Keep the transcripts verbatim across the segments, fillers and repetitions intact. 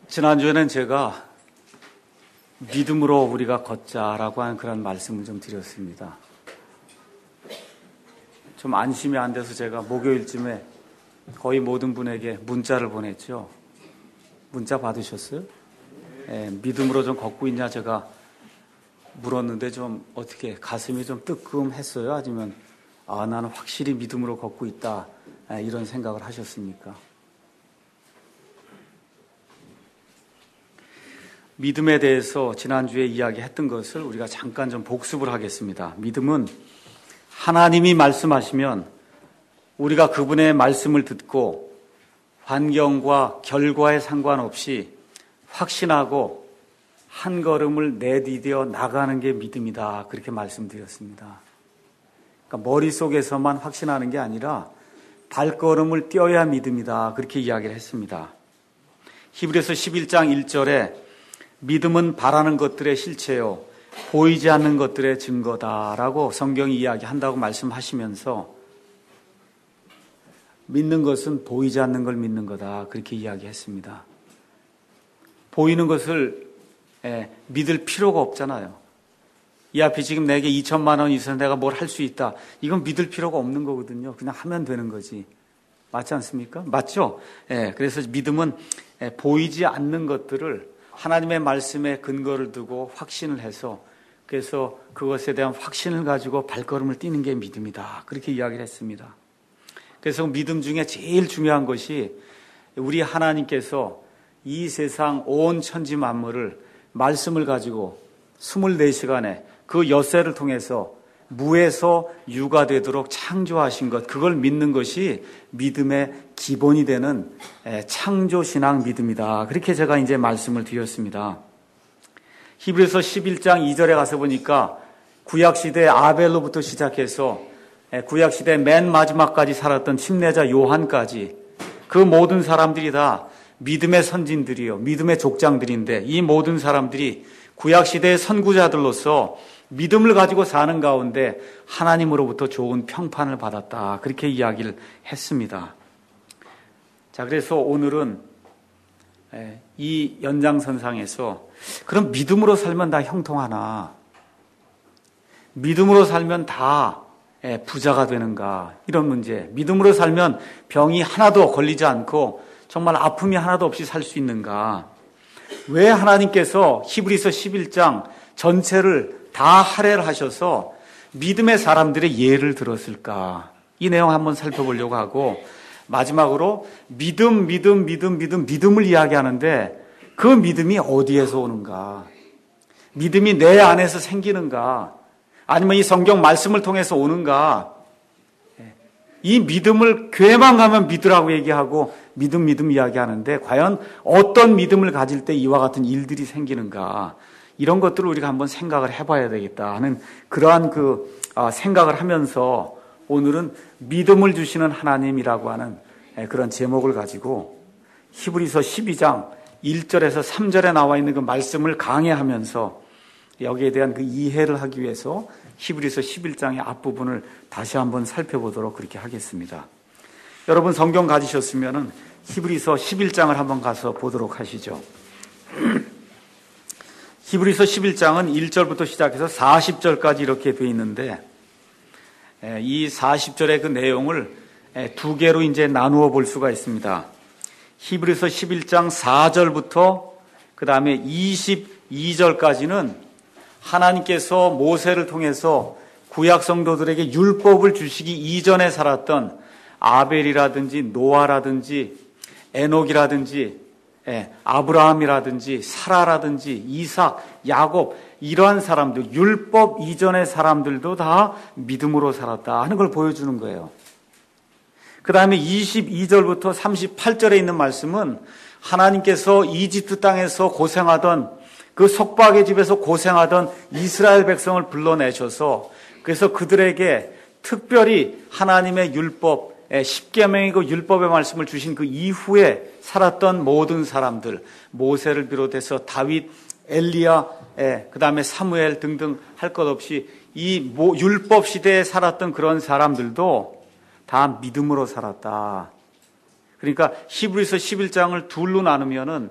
지난주에는 제가 믿음으로 우리가 걷자라고 하는 그런 말씀을 좀 드렸습니다. 좀 안심이 안 돼서 제가 목요일쯤에 거의 모든 분에게 문자를 보냈죠. 문자 받으셨어요? 예, 믿음으로 좀 걷고 있냐 제가 물었는데 좀 어떻게 가슴이 좀 뜨끔했어요? 아니면 아 나는 확실히 믿음으로 걷고 있다 예, 이런 생각을 하셨습니까? 믿음에 대해서 지난주에 이야기했던 것을 우리가 잠깐 좀 복습을 하겠습니다. 믿음은 하나님이 말씀하시면 우리가 그분의 말씀을 듣고 환경과 결과에 상관없이 확신하고 한 걸음을 내디뎌 나가는 게 믿음이다. 그렇게 말씀드렸습니다. 그러니까 머릿속에서만 확신하는 게 아니라 발걸음을 떼어야 믿음이다. 그렇게 이야기를 했습니다. 히브리서 십일 장 일 절에 믿음은 바라는 것들의 실체요 보이지 않는 것들의 증거다라고 성경이 이야기한다고 말씀하시면서 믿는 것은 보이지 않는 걸 믿는 거다 그렇게 이야기했습니다. 보이는 것을 예, 믿을 필요가 없잖아요. 이 앞에 지금 내게 이천만 원이 있어서 내가 뭘 할 수 있다. 이건 믿을 필요가 없는 거거든요. 그냥 하면 되는 거지. 맞지 않습니까? 맞죠? 예, 그래서 믿음은 예, 보이지 않는 것들을 하나님의 말씀에 근거를 두고 확신을 해서 그래서 그것에 대한 확신을 가지고 발걸음을 띄는 게 믿음이다. 그렇게 이야기를 했습니다. 그래서 믿음 중에 제일 중요한 것이 우리 하나님께서 이 세상 온 천지 만물을 말씀을 가지고 이십사 시간에 그 엿새를 통해서 무에서 유가 되도록 창조하신 것, 그걸 믿는 것이 믿음의 기본이 되는 창조신앙 믿음이다. 그렇게 제가 이제 말씀을 드렸습니다. 히브리서 십일 장 이 절에 가서 보니까 구약시대 아벨로부터 시작해서 구약시대 맨 마지막까지 살았던 침례자 요한까지 그 모든 사람들이 다 믿음의 선진들이요, 믿음의 족장들인데 이 모든 사람들이 구약시대의 선구자들로서 믿음을 가지고 사는 가운데 하나님으로부터 좋은 평판을 받았다. 그렇게 이야기를 했습니다. 자, 그래서 오늘은 이 연장선상에서 그럼 믿음으로 살면 다 형통하나? 믿음으로 살면 다 부자가 되는가? 이런 문제. 믿음으로 살면 병이 하나도 걸리지 않고 정말 아픔이 하나도 없이 살 수 있는가? 왜 하나님께서 히브리서 십일 장 전체를 다 할애를 하셔서 믿음의 사람들의 예를 들었을까? 이 내용 한번 살펴보려고 하고 마지막으로 믿음, 믿음, 믿음, 믿음, 믿음을 이야기하는데 그 믿음이 어디에서 오는가? 믿음이 내 안에서 생기는가? 아니면 이 성경 말씀을 통해서 오는가? 이 믿음을 교회만 가면 믿으라고 얘기하고 믿음, 믿음 이야기하는데 과연 어떤 믿음을 가질 때 이와 같은 일들이 생기는가? 이런 것들을 우리가 한번 생각을 해봐야 되겠다 하는 그러한 그 생각을 하면서 오늘은 믿음을 주시는 하나님이라고 하는 그런 제목을 가지고 히브리서 십이 장 일 절에서 삼 절에 나와 있는 그 말씀을 강해하면서 여기에 대한 그 이해를 하기 위해서 히브리서 십일 장의 앞부분을 다시 한번 살펴보도록 그렇게 하겠습니다. 여러분 성경 가지셨으면은 히브리서 십일 장을 한번 가서 보도록 하시죠. 히브리서 십일 장은 일 절부터 시작해서 사십 절까지 이렇게 되어 있는데 이 사십 절의 그 내용을 두 개로 이제 나누어 볼 수가 있습니다. 히브리서 십일 장 사 절부터 그 다음에 이십이 절까지는 하나님께서 모세를 통해서 구약 성도들에게 율법을 주시기 이전에 살았던 아벨이라든지 노아라든지 에녹이라든지 예, 아브라함이라든지 사라라든지 이삭, 야곱 이러한 사람들, 율법 이전의 사람들도 다 믿음으로 살았다 하는 걸 보여주는 거예요. 그 다음에 이십이 절부터 삼십팔 절에 있는 말씀은 하나님께서 이집트 땅에서 고생하던 그 속박의 집에서 고생하던 이스라엘 백성을 불러내셔서 그래서 그들에게 특별히 하나님의 율법 십계명이고 율법의 말씀을 주신 그 이후에 살았던 모든 사람들, 모세를 비롯해서 다윗, 엘리야, 그 다음에 사무엘 등등 할 것 없이 이 율법 시대에 살았던 그런 사람들도 다 믿음으로 살았다. 그러니까 히브리서 십일 장을 둘로 나누면은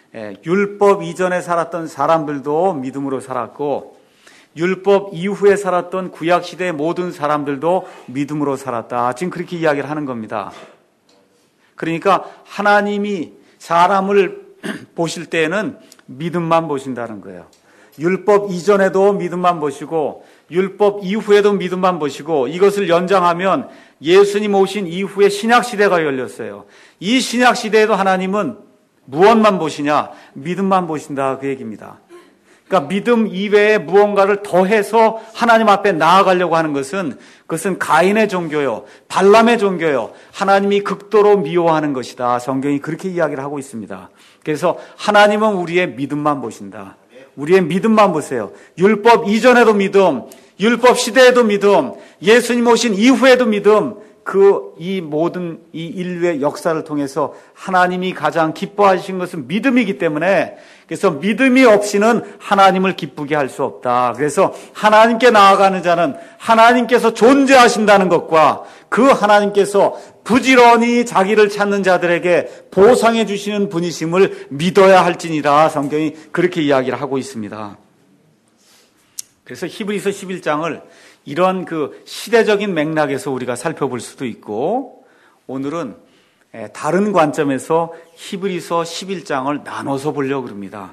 율법 이전에 살았던 사람들도 믿음으로 살았고 율법 이후에 살았던 구약시대의 모든 사람들도 믿음으로 살았다. 지금 그렇게 이야기를 하는 겁니다. 그러니까 하나님이 사람을 보실 때에는 믿음만 보신다는 거예요. 율법 이전에도 믿음만 보시고 율법 이후에도 믿음만 보시고 이것을 연장하면 예수님 오신 이후에 신약시대가 열렸어요. 이 신약시대에도 하나님은 무엇만 보시냐? 믿음만 보신다 그 얘기입니다. 그러니까 믿음 이외에 무언가를 더해서 하나님 앞에 나아가려고 하는 것은 그것은 가인의 종교요, 발람의 종교요, 하나님이 극도로 미워하는 것이다. 성경이 그렇게 이야기를 하고 있습니다. 그래서 하나님은 우리의 믿음만 보신다. 우리의 믿음만 보세요. 율법 이전에도 믿음, 율법 시대에도 믿음, 예수님 오신 이후에도 믿음, 그 이 모든 이 인류의 역사를 통해서 하나님이 가장 기뻐하신 것은 믿음이기 때문에 그래서 믿음이 없이는 하나님을 기쁘게 할 수 없다. 그래서 하나님께 나아가는 자는 하나님께서 존재하신다는 것과 그 하나님께서 부지런히 자기를 찾는 자들에게 보상해 주시는 분이심을 믿어야 할지니라. 성경이 그렇게 이야기를 하고 있습니다. 그래서 히브리서 십일 장을 이런 그 시대적인 맥락에서 우리가 살펴볼 수도 있고 오늘은 다른 관점에서 히브리서 십일 장을 나눠서 보려고 합니다.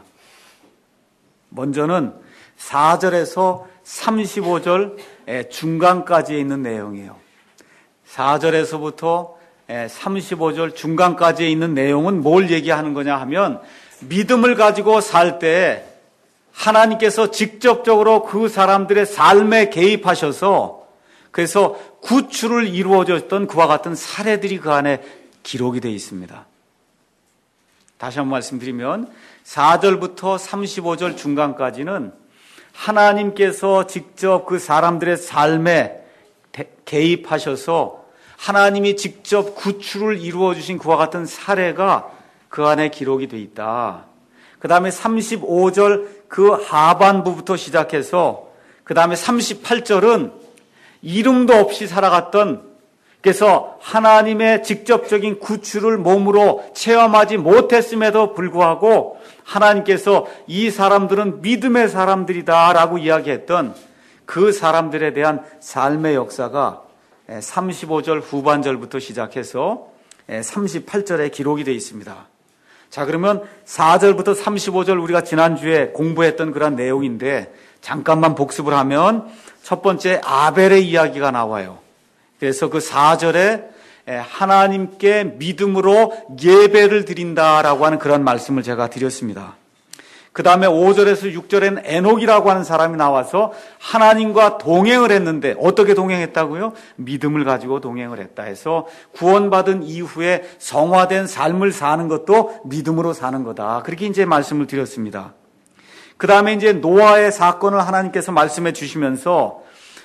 먼저는 사 절에서 삼십오 절 중간까지에 있는 내용이에요. 사 절에서부터 삼십오 절 중간까지에 있는 내용은 뭘 얘기하는 거냐 하면 믿음을 가지고 살 때 하나님께서 직접적으로 그 사람들의 삶에 개입하셔서 그래서 구출을 이루어졌던 그와 같은 사례들이 그 안에 기록이 되어 있습니다. 다시 한번 말씀드리면 사 절부터 삼십오 절 중간까지는 하나님께서 직접 그 사람들의 삶에 개입하셔서 하나님이 직접 구출을 이루어 주신 그와 같은 사례가 그 안에 기록이 되어 있다. 그 다음에 삼십오 절 그 하반부부터 시작해서 그 다음에 삼십팔 절은 이름도 없이 살아갔던 그래서 하나님의 직접적인 구출을 몸으로 체험하지 못했음에도 불구하고 하나님께서 이 사람들은 믿음의 사람들이다라고 이야기했던 그 사람들에 대한 삶의 역사가 삼십오 절 후반절부터 시작해서 삼십팔 절에 기록이 되어 있습니다. 자, 그러면 사 절부터 삼십오 절 우리가 지난주에 공부했던 그런 내용인데 잠깐만 복습을 하면 첫 번째 아벨의 이야기가 나와요. 그래서 그 사 절에 하나님께 믿음으로 예배를 드린다라고 하는 그런 말씀을 제가 드렸습니다. 그 다음에 오 절에서 육 절에는 에녹이라고 하는 사람이 나와서 하나님과 동행을 했는데 어떻게 동행했다고요? 믿음을 가지고 동행을 했다 해서 구원받은 이후에 성화된 삶을 사는 것도 믿음으로 사는 거다. 그렇게 이제 말씀을 드렸습니다. 그 다음에 이제 노아의 사건을 하나님께서 말씀해 주시면서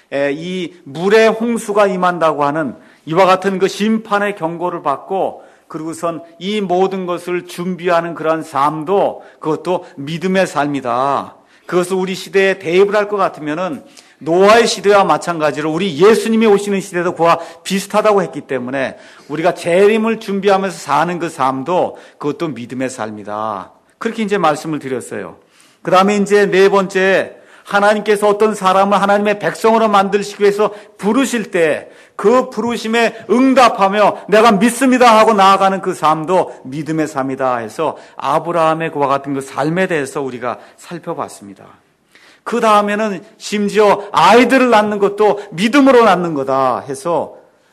이 물의 홍수가 임한다고 하는 이와 같은 그 심판의 경고를 받고 그리고선 이 모든 것을 준비하는 그러한 삶도 그것도 믿음의 삶이다. 그것을 우리 시대에 대입을 할 것 같으면은 노아의 시대와 마찬가지로 우리 예수님이 오시는 시대도 그와 비슷하다고 했기 때문에 우리가 재림을 준비하면서 사는 그 삶도 그것도 믿음의 삶이다. 그렇게 이제 말씀을 드렸어요. 그 다음에 이제 네 번째 하나님께서 어떤 사람을 하나님의 백성으로 만드시기 위해서 부르실 때 그 부르심에 응답하며 내가 믿습니다 하고 나아가는 그 삶도 믿음의 삶이다 해서 아브라함의 그와 같은 그 삶에 대해서 우리가 살펴봤습니다. 그 다음에는 심지어 아이들을 낳는 것도 믿음으로 낳는 거다 해서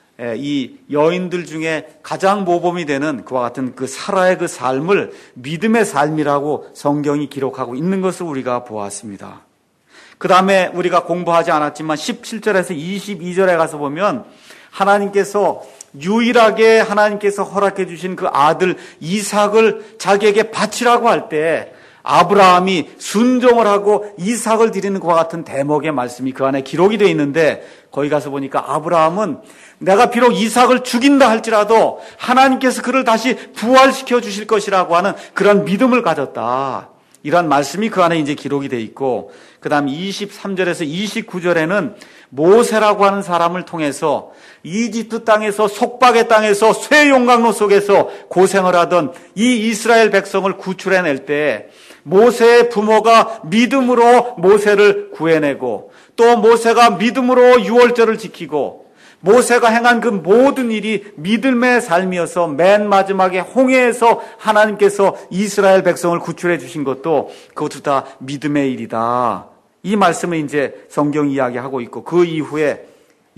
이 여인들 중에 가장 모범이 되는 그와 같은 그 사라의 그 삶을 믿음의 삶이라고 성경이 기록하고 있는 것을 우리가 보았습니다. 그 다음에 우리가 공부하지 않았지만 십칠 절에서 이십이 절에 가서 보면 하나님께서 유일하게 하나님께서 허락해 주신 그 아들 이삭을 자기에게 바치라고 할 때 아브라함이 순종을 하고 이삭을 드리는 것과 같은 대목의 말씀이 그 안에 기록이 되어 있는데 거기 가서 보니까 아브라함은 내가 비록 이삭을 죽인다 할지라도 하나님께서 그를 다시 부활시켜 주실 것이라고 하는 그런 믿음을 가졌다. 이러한 말씀이 그 안에 이제 기록이 돼 있고, 그 다음 이십삼 절에서 이십구 절에는 모세라고 하는 사람을 통해서 이집트 땅에서, 속박의 땅에서, 쇠 용광로 속에서 고생을 하던 이 이스라엘 백성을 구출해낼 때 모세의 부모가 믿음으로 모세를 구해내고, 또 모세가 믿음으로 유월절을 지키고, 모세가 행한 그 모든 일이 믿음의 삶이어서 맨 마지막에 홍해에서 하나님께서 이스라엘 백성을 구출해 주신 것도 그것도 다 믿음의 일이다. 이 말씀을 이제 성경이 이야기하고 있고, 그 이후에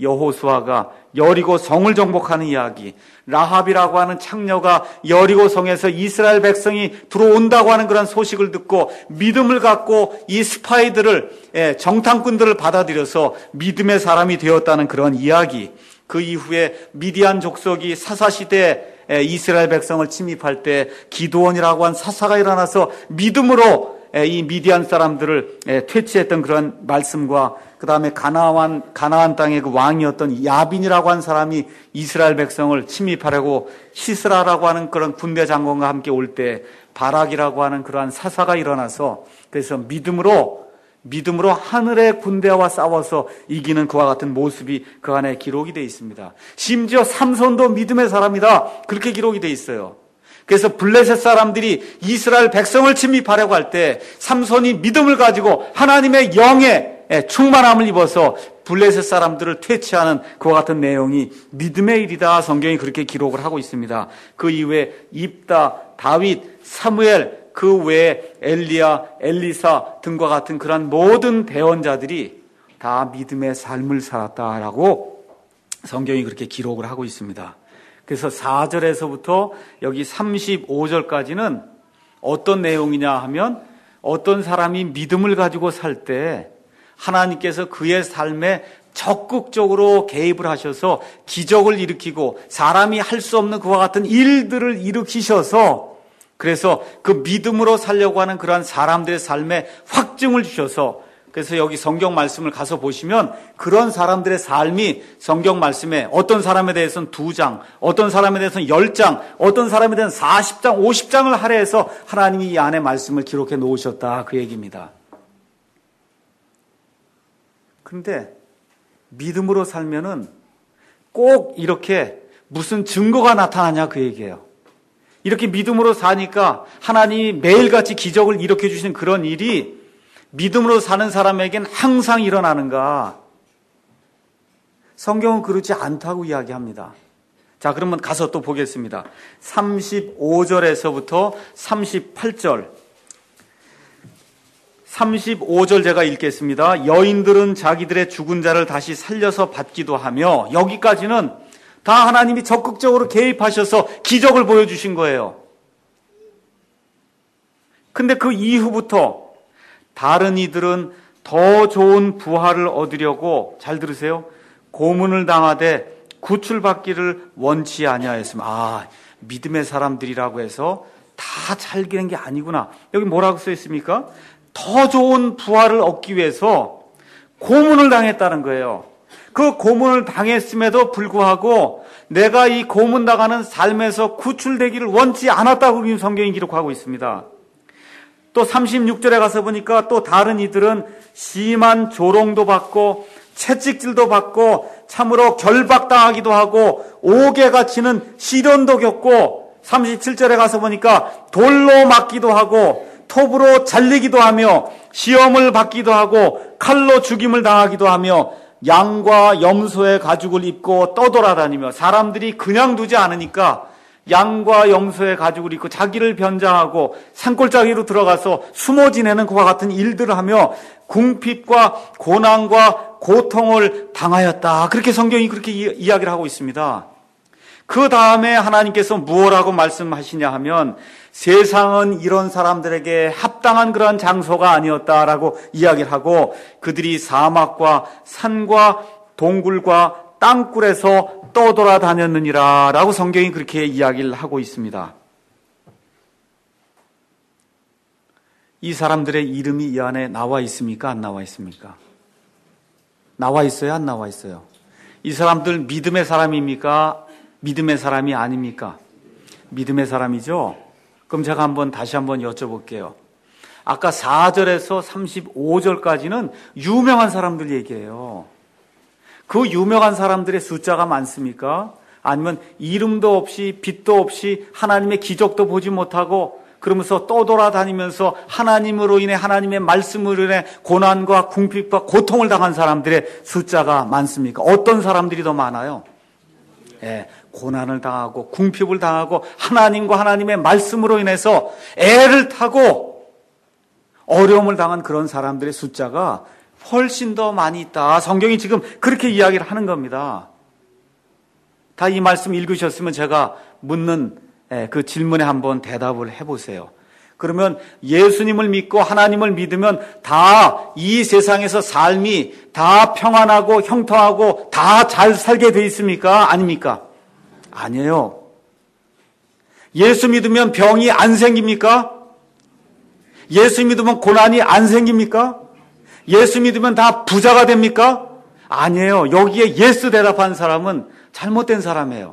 여호수아가 여리고 성을 정복하는 이야기, 라합이라고 하는 창녀가 여리고 성에서 이스라엘 백성이 들어온다고 하는 그런 소식을 듣고 믿음을 갖고 이 스파이들을, 정탐꾼들을 받아들여서 믿음의 사람이 되었다는 그런 이야기, 그 이후에 미디안 족속이 사사시대에 이스라엘 백성을 침입할 때 기드온이라고 한 사사가 일어나서 믿음으로 이 미디안 사람들을 퇴치했던 그런 말씀과, 그 다음에 가나안, 가나안 땅의 그 왕이었던 야빈이라고 한 사람이 이스라엘 백성을 침입하려고 시스라라고 하는 그런 군대 장관과 함께 올 때 바락이라고 하는 그러한 사사가 일어나서, 그래서 믿음으로 믿음으로 하늘의 군대와 싸워서 이기는 그와 같은 모습이 그 안에 기록이 되어 있습니다. 심지어 삼손도 믿음의 사람이다, 그렇게 기록이 되어 있어요. 그래서 블레셋 사람들이 이스라엘 백성을 침입하려고 할 때 삼손이 믿음을 가지고 하나님의 영에 충만함을 입어서 블레셋 사람들을 퇴치하는 그와 같은 내용이 믿음의 일이다, 성경이 그렇게 기록을 하고 있습니다. 그 이후에 입다, 다윗, 사무엘, 그 외에 엘리야, 엘리사 등과 같은 그런 모든 대언자들이 다 믿음의 삶을 살았다라고 성경이 그렇게 기록을 하고 있습니다. 그래서 사 절에서부터 여기 삼십오 절까지는 어떤 내용이냐 하면, 어떤 사람이 믿음을 가지고 살 때 하나님께서 그의 삶에 적극적으로 개입을 하셔서 기적을 일으키고 사람이 할 수 없는 그와 같은 일들을 일으키셔서, 그래서 그 믿음으로 살려고 하는 그러한 사람들의 삶에 확증을 주셔서, 그래서 여기 성경 말씀을 가서 보시면 그런 사람들의 삶이 성경 말씀에 어떤 사람에 대해서는 두 장, 어떤 사람에 대해서는 열 장, 어떤 사람에 대해서는 사십 장, 오십 장을 할애해서 하나님이 이 안에 말씀을 기록해 놓으셨다, 그 얘기입니다. 그런데 믿음으로 살면은 꼭 이렇게 무슨 증거가 나타나냐, 그 얘기예요. 이렇게 믿음으로 사니까 하나님이 매일같이 기적을 일으켜 주시는 그런 일이 믿음으로 사는 사람에겐 항상 일어나는가? 성경은 그렇지 않다고 이야기합니다. 자, 그러면 가서 또 보겠습니다. 삼십오 절에서부터 삼십팔 절. 삼십오 절 제가 읽겠습니다. 여인들은 자기들의 죽은 자를 다시 살려서 받기도 하며, 여기까지는 다 하나님이 적극적으로 개입하셔서 기적을 보여주신 거예요. 근데 그 이후부터 다른 이들은 더 좋은 부활을 얻으려고, 잘 들으세요, 고문을 당하되 구출받기를 원치 아니하였으면, 아, 믿음의 사람들이라고 해서 다 잘 되는 게 아니구나. 여기 뭐라고 써 있습니까? 더 좋은 부활을 얻기 위해서 고문을 당했다는 거예요. 그 고문을 당했음에도 불구하고 내가 이 고문당하는 삶에서 구출되기를 원치 않았다고 성경이 기록하고 있습니다. 또 삼십육 절에 가서 보니까 또 다른 이들은 심한 조롱도 받고 채찍질도 받고 참으로 결박당하기도 하고 옥에 갇히는 시련도 겪고, 삼십칠 절에 가서 보니까 돌로 맞기도 하고 톱으로 잘리기도 하며 시험을 받기도 하고 칼로 죽임을 당하기도 하며 양과 염소의 가죽을 입고 떠돌아다니며, 사람들이 그냥 두지 않으니까 양과 염소의 가죽을 입고 자기를 변장하고 산골짜기로 들어가서 숨어 지내는 그와 같은 일들을 하며 궁핍과 고난과 고통을 당하였다, 그렇게 성경이 그렇게 이야기를 하고 있습니다. 그 다음에 하나님께서 무엇라고 말씀하시냐 하면, 세상은 이런 사람들에게 합당한 그런 장소가 아니었다라고 이야기를 하고, 그들이 사막과 산과 동굴과 땅굴에서 떠돌아다녔느니라 라고 성경이 그렇게 이야기를 하고 있습니다. 이 사람들의 이름이 이 안에 나와 있습니까? 안 나와 있습니까? 나와 있어요? 안 나와 있어요? 이 사람들 믿음의 사람입니까? 믿음의 사람이 아닙니까? 믿음의 사람이죠? 그럼 제가 한번 다시 한번 여쭤볼게요. 아까 사 절에서 삼십오 절까지는 유명한 사람들 얘기예요. 그 유명한 사람들의 숫자가 많습니까? 아니면 이름도 없이 빛도 없이 하나님의 기적도 보지 못하고 그러면서 떠돌아다니면서 하나님으로 인해 하나님의 말씀으로 인해 고난과 궁핍과 고통을 당한 사람들의 숫자가 많습니까? 어떤 사람들이 더 많아요? 예, 고난을 당하고 궁핍을 당하고 하나님과 하나님의 말씀으로 인해서 애를 타고 어려움을 당한 그런 사람들의 숫자가 훨씬 더 많이 있다. 성경이 지금 그렇게 이야기를 하는 겁니다. 다 이 말씀 읽으셨으면 제가 묻는 그 질문에 한번 대답을 해보세요. 그러면 예수님을 믿고 하나님을 믿으면 다 이 세상에서 삶이 다 평안하고 형통하고 다 잘 살게 돼 있습니까? 아닙니까? 아니에요. 예수 믿으면 병이 안 생깁니까? 예수 믿으면 고난이 안 생깁니까? 예수 믿으면 다 부자가 됩니까? 아니에요. 여기에 예스 대답한 사람은 잘못된 사람이에요.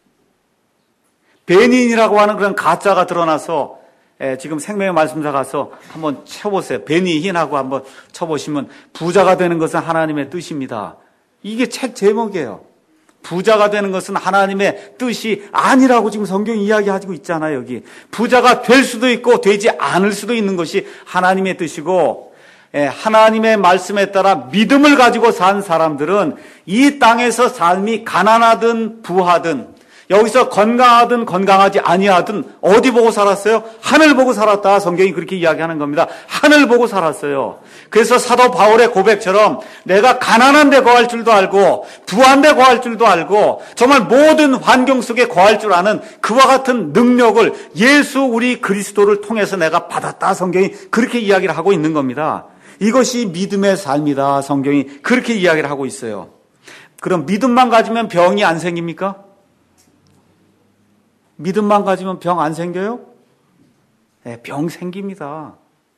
베니인이라고 하는 그런 가짜가 드러나서 예, 지금 생명의 말씀사 가서 한번 쳐보세요. 베니인하고 한번 쳐보시면 부자가 되는 것은 하나님의 뜻입니다. 이게 책 제목이에요. 부자가 되는 것은 하나님의 뜻이 아니라고 지금 성경이 이야기하고 있잖아요. 여기 부자가 될 수도 있고 되지 않을 수도 있는 것이 하나님의 뜻이고 예, 하나님의 말씀에 따라 믿음을 가지고 산 사람들은 이 땅에서 삶이 가난하든 부하든 여기서 건강하든 건강하지 아니하든 어디 보고 살았어요? 하늘 보고 살았다. 성경이 그렇게 이야기하는 겁니다. 하늘 보고 살았어요. 그래서 사도 바울의 고백처럼 내가 가난한 데 거할 줄도 알고 부한 데 거할 줄도 알고 정말 모든 환경 속에 거할 줄 아는 그와 같은 능력을 예수 우리 그리스도를 통해서 내가 받았다. 성경이 그렇게 이야기를 하고 있는 겁니다. 이것이 믿음의 삶이다. 성경이 그렇게 이야기를 하고 있어요. 그럼 믿음만 가지면 병이 안 생깁니까? 믿음만 가지면 병 안 생겨요? 네, 병 생깁니다.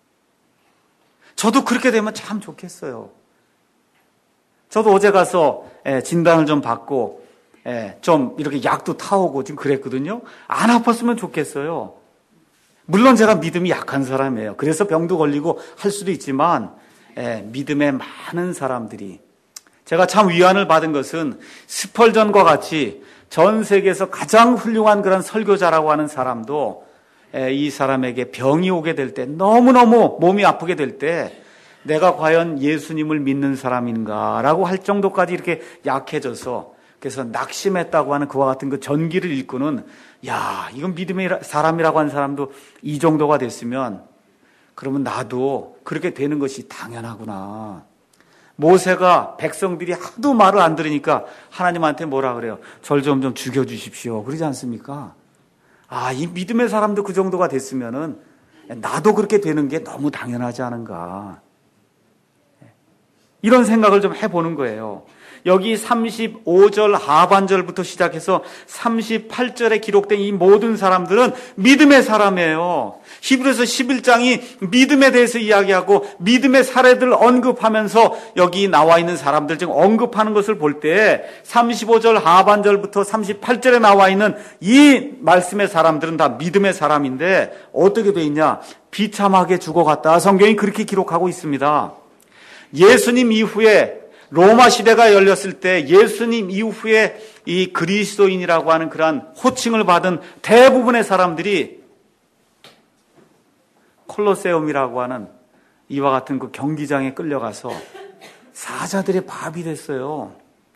저도 그렇게 되면 참 좋겠어요. 저도 어제 가서 진단을 좀 받고 좀 이렇게 약도 타오고 지금 그랬거든요. 안 아팠으면 좋겠어요. 물론 제가 믿음이 약한 사람이에요. 그래서 병도 걸리고 할 수도 있지만 믿음의 많은 사람들이 제가 참 위안을 받은 것은 스펄전과 같이 전 세계에서 가장 훌륭한 그런 설교자라고 하는 사람도 이 사람에게 병이 오게 될 때 너무너무 몸이 아프게 될 때 내가 과연 예수님을 믿는 사람인가라고 할 정도까지 이렇게 약해져서 그래서 낙심했다고 하는 그와 같은 그 전기를 일구는 야 이건 믿음의 사람이라고 하는 사람도 이 정도가 됐으면 그러면 나도 그렇게 되는 것이 당연하구나. 모세가 백성들이 하도 말을 안 들으니까 하나님한테 뭐라 그래요? 절 좀 좀 죽여주십시오. 그러지 않습니까? 아, 이 믿음의 사람도 그 정도가 됐으면은 나도 그렇게 되는 게 너무 당연하지 않은가. 이런 생각을 좀 해보는 거예요. 여기 삼십오 절 하반절부터 시작해서 삼십팔 절에 기록된 이 모든 사람들은 믿음의 사람이에요. 히브리서 십일 장이 믿음에 대해서 이야기하고 믿음의 사례들을 언급하면서 여기 나와 있는 사람들 중 언급하는 것을 볼 때 삼십오 절 하반절부터 삼십팔 절에 나와 있는 이 말씀의 사람들은 다 믿음의 사람인데 어떻게 돼 있냐? 비참하게 죽어갔다. 성경이 그렇게 기록하고 있습니다. 예수님 이후에 로마 시대가 열렸을 때 예수님 이후에 이 그리스도인이라고 하는 그러한 호칭을 받은 대부분의 사람들이 콜로세움이라고 하는 이와 같은 그 경기장에 끌려가서 사자들의 밥이 됐어요.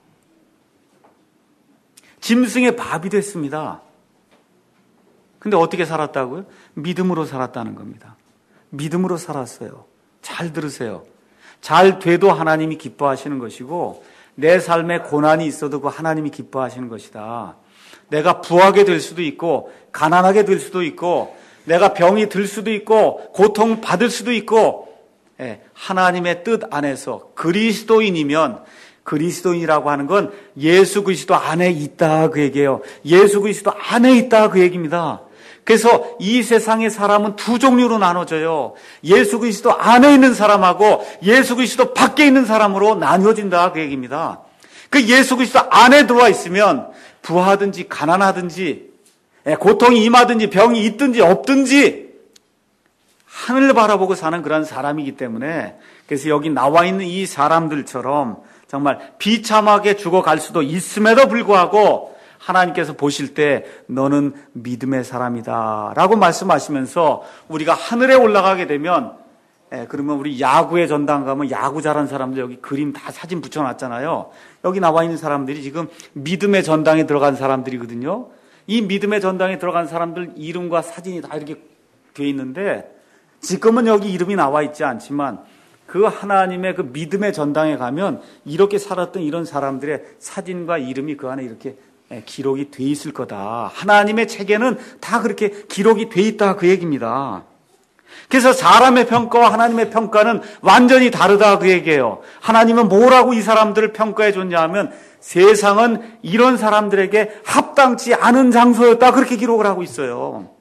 짐승의 밥이 됐습니다. 근데 어떻게 살았다고요? 믿음으로 살았다는 겁니다. 믿음으로 살았어요. 잘 들으세요. 잘 돼도 하나님이 기뻐하시는 것이고 내 삶에 고난이 있어도 그 하나님이 기뻐하시는 것이다. 내가 부하게 될 수도 있고 가난하게 될 수도 있고 내가 병이 들 수도 있고 고통 받을 수도 있고 하나님의 뜻 안에서 그리스도인이면 그리스도인이라고 하는 건 예수 그리스도 안에 있다 그 얘기예요. 예수 그리스도 안에 있다 그 얘기입니다. 그래서 이 세상의 사람은 두 종류로 나눠져요. 예수 그리스도 안에 있는 사람하고 예수 그리스도 밖에 있는 사람으로 나뉘어진다 그 얘기입니다. 그 예수 그리스도 안에 들어와 있으면 부하든지 가난하든지 고통이 임하든지 병이 있든지 없든지 하늘을 바라보고 사는 그런 사람이기 때문에, 그래서 여기 나와 있는 이 사람들처럼 정말 비참하게 죽어갈 수도 있음에도 불구하고 하나님께서 보실 때 너는 믿음의 사람이다 라고 말씀하시면서, 우리가 하늘에 올라가게 되면, 예, 그러면 우리 야구의 전당 가면 야구 잘하는 사람들 여기 그림 다 사진 붙여놨잖아요. 여기 나와 있는 사람들이 지금 믿음의 전당에 들어간 사람들이거든요. 이 믿음의 전당에 들어간 사람들 이름과 사진이 다 이렇게 돼 있는데, 지금은 여기 이름이 나와 있지 않지만 그 하나님의 그 믿음의 전당에 가면 이렇게 살았던 이런 사람들의 사진과 이름이 그 안에 이렇게 기록이 돼 있을 거다. 하나님의 책에는 다 그렇게 기록이 돼 있다, 그 얘기입니다. 그래서 사람의 평가와 하나님의 평가는 완전히 다르다, 그 얘기예요. 하나님은 뭐라고 이 사람들을 평가해 줬냐 하면, 세상은 이런 사람들에게 합당치 않은 장소였다, 그렇게 기록을 하고 있어요.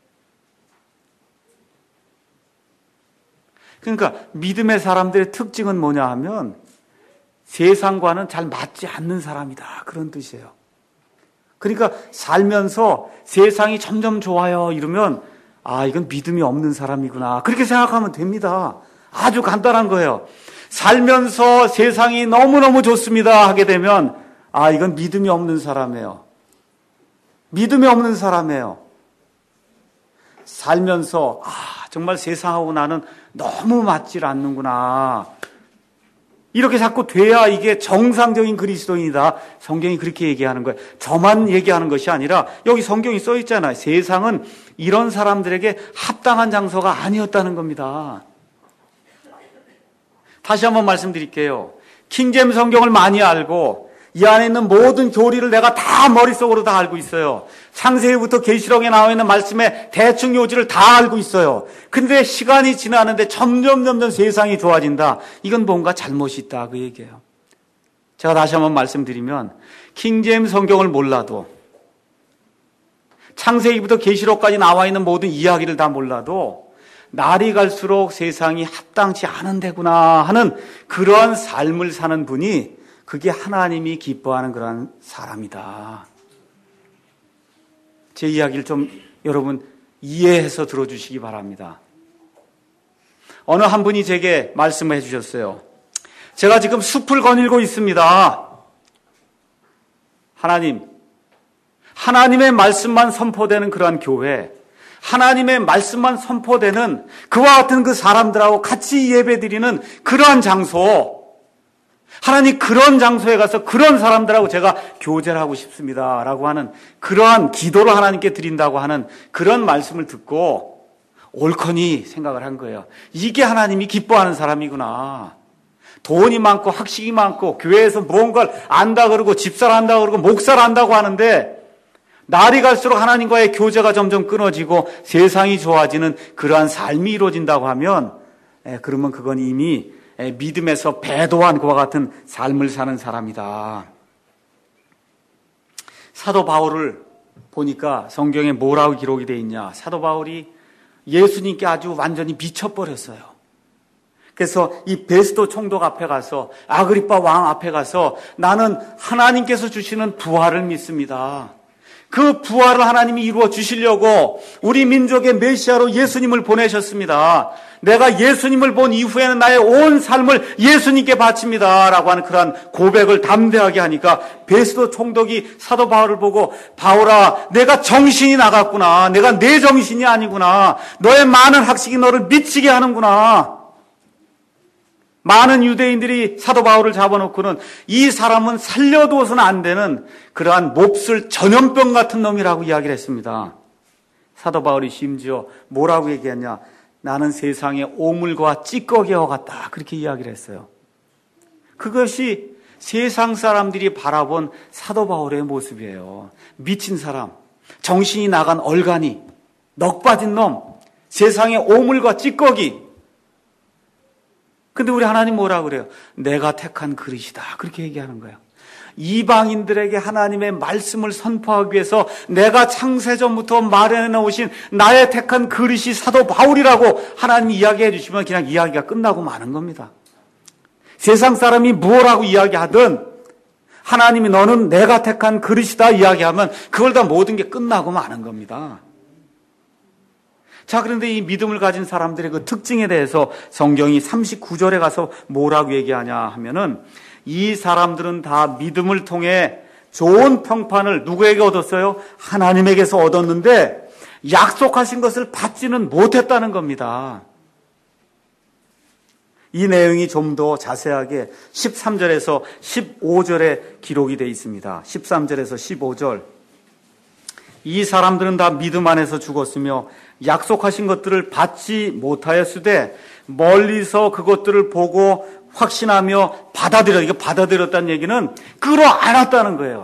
그러니까 믿음의 사람들의 특징은 뭐냐 하면 세상과는 잘 맞지 않는 사람이다, 그런 뜻이에요. 그러니까 살면서 세상이 점점 좋아요 이러면, 아, 이건 믿음이 없는 사람이구나, 그렇게 생각하면 됩니다. 아주 간단한 거예요. 살면서 세상이 너무너무 좋습니다 하게 되면, 아, 이건 믿음이 없는 사람이에요. 믿음이 없는 사람이에요. 살면서, 아, 정말 세상하고 나는 너무 맞질 않는구나, 이렇게 자꾸 돼야 이게 정상적인 그리스도인이다, 성경이 그렇게 얘기하는 거예요. 저만 얘기하는 것이 아니라 여기 성경이 써 있잖아요. 세상은 이런 사람들에게 합당한 장소가 아니었다는 겁니다. 다시 한번 말씀드릴게요. 킹제임스 성경을 많이 알고 이 안에 있는 모든 교리를 내가 다 머릿속으로 다 알고 있어요. 창세기부터 계시록에 나와 있는 말씀의 대충 요지를 다 알고 있어요. 근데 시간이 지나는데 점점 점점 세상이 좋아진다. 이건 뭔가 잘못이 있다, 그 얘기예요. 제가 다시 한번 말씀드리면, 킹제임스 성경을 몰라도, 창세기부터 계시록까지 나와 있는 모든 이야기를 다 몰라도 날이 갈수록 세상이 합당치 않은 데구나 하는 그러한 삶을 사는 분이, 그게 하나님이 기뻐하는 그런 사람이다. 제 이야기를 좀 여러분 이해해서 들어주시기 바랍니다. 어느 한 분이 제게 말씀을 해주셨어요. 제가 지금 숲을 거닐고 있습니다. 하나님, 하나님의 말씀만 선포되는 그러한 교회, 하나님의 말씀만 선포되는 그와 같은 그 사람들하고 같이 예배드리는 그러한 장소, 하나님, 그런 장소에 가서 그런 사람들하고 제가 교제를 하고 싶습니다 라고 하는 그러한 기도를 하나님께 드린다고 하는 그런 말씀을 듣고 옳거니 생각을 한 거예요. 이게 하나님이 기뻐하는 사람이구나. 돈이 많고 학식이 많고 교회에서 무언가를 안다 그러고 집사를 한다 그러고 목사를 한다고 하는데, 날이 갈수록 하나님과의 교제가 점점 끊어지고 세상이 좋아지는 그러한 삶이 이루어진다고 하면, 예, 그러면 그건 이미 믿음에서 배도한 그와 같은 삶을 사는 사람이다. 사도 바울을 보니까 성경에 뭐라고 기록이 되어 있냐. 사도 바울이 예수님께 아주 완전히 미쳐버렸어요. 그래서 이 베스도 총독 앞에 가서, 아그리빠 왕 앞에 가서, 나는 하나님께서 주시는 부활을 믿습니다. 그 부활을 하나님이 이루어 주시려고 우리 민족의 메시아로 예수님을 보내셨습니다. 내가 예수님을 본 이후에는 나의 온 삶을 예수님께 바칩니다 라고 하는 그러한 고백을 담대하게 하니까, 베스도 총독이 사도 바울을 보고, 바울아, 내가 정신이 나갔구나. 내가 내 정신이 아니구나. 너의 많은 학식이 너를 미치게 하는구나. 많은 유대인들이 사도 바울을 잡아놓고는 이 사람은 살려두어서는 안 되는 그러한 몹쓸 전염병 같은 놈이라고 이야기를 했습니다. 사도 바울이 심지어 뭐라고 얘기했냐. 나는 세상의 오물과 찌꺼기와 같다, 그렇게 이야기를 했어요. 그것이 세상 사람들이 바라본 사도 바울의 모습이에요. 미친 사람, 정신이 나간 얼간이, 넋 빠진 놈, 세상의 오물과 찌꺼기. 근데 우리 하나님 뭐라 그래요? 내가 택한 그릇이다, 그렇게 얘기하는 거예요. 이방인들에게 하나님의 말씀을 선포하기 위해서 내가 창세전부터 마련해 놓으신 나의 택한 그릇이 사도 바울이라고 하나님이 이야기해 주시면 그냥 이야기가 끝나고 마는 겁니다. 세상 사람이 뭐라고 이야기하든 하나님이 너는 내가 택한 그릇이다 이야기하면 그걸 다 모든 게 끝나고 마는 겁니다. 자, 그런데 이 믿음을 가진 사람들의 그 특징에 대해서 성경이 삼십구 절에 가서 뭐라고 얘기하냐 하면은, 이 사람들은 다 믿음을 통해 좋은 평판을 누구에게 얻었어요? 하나님에게서 얻었는데 약속하신 것을 받지는 못했다는 겁니다. 이 내용이 좀 더 자세하게 십삼 절에서 십오 절에 기록이 되어 있습니다. 십삼 절에서 십오 절. 이 사람들은 다 믿음 안에서 죽었으며 약속하신 것들을 받지 못하였으되 멀리서 그것들을 보고 확신하며 받아들여. 이거 받아들였다는 얘기는 끌어안았다는 거예요.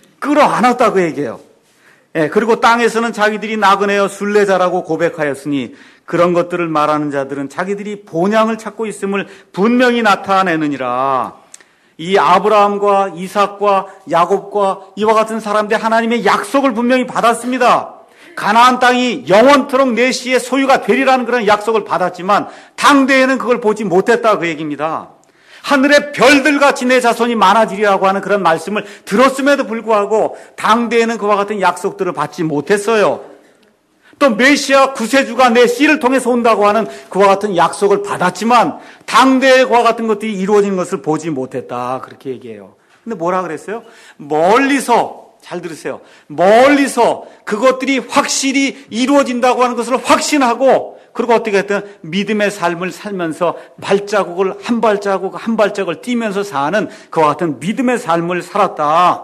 끌어안았다고 얘기해요. 예, 그리고 땅에서는 자기들이 나그네여 순례자라고 고백하였으니 그런 것들을 말하는 자들은 자기들이 본향을 찾고 있음을 분명히 나타내느니라. 이 아브라함과 이삭과 야곱과 이와 같은 사람들 하나님의 약속을 분명히 받았습니다. 가나안 땅이 영원토록 내 시의 소유가 되리라는 그런 약속을 받았지만 당대에는 그걸 보지 못했다 그 얘기입니다. 하늘의 별들같이 내 자손이 많아지리라고 하는 그런 말씀을 들었음에도 불구하고 당대에는 그와 같은 약속들을 받지 못했어요. 또 메시아 구세주가 내 씨를 통해서 온다고 하는 그와 같은 약속을 받았지만 당대에 그와 같은 것들이 이루어지는 것을 보지 못했다 그렇게 얘기해요. 근데 뭐라 그랬어요? 멀리서, 잘 들으세요, 멀리서 그것들이 확실히 이루어진다고 하는 것을 확신하고, 그리고 어떻게 했든 믿음의 삶을 살면서 발자국을 한 발자국 한 발자국을 뛰면서 사는 그와 같은 믿음의 삶을 살았다.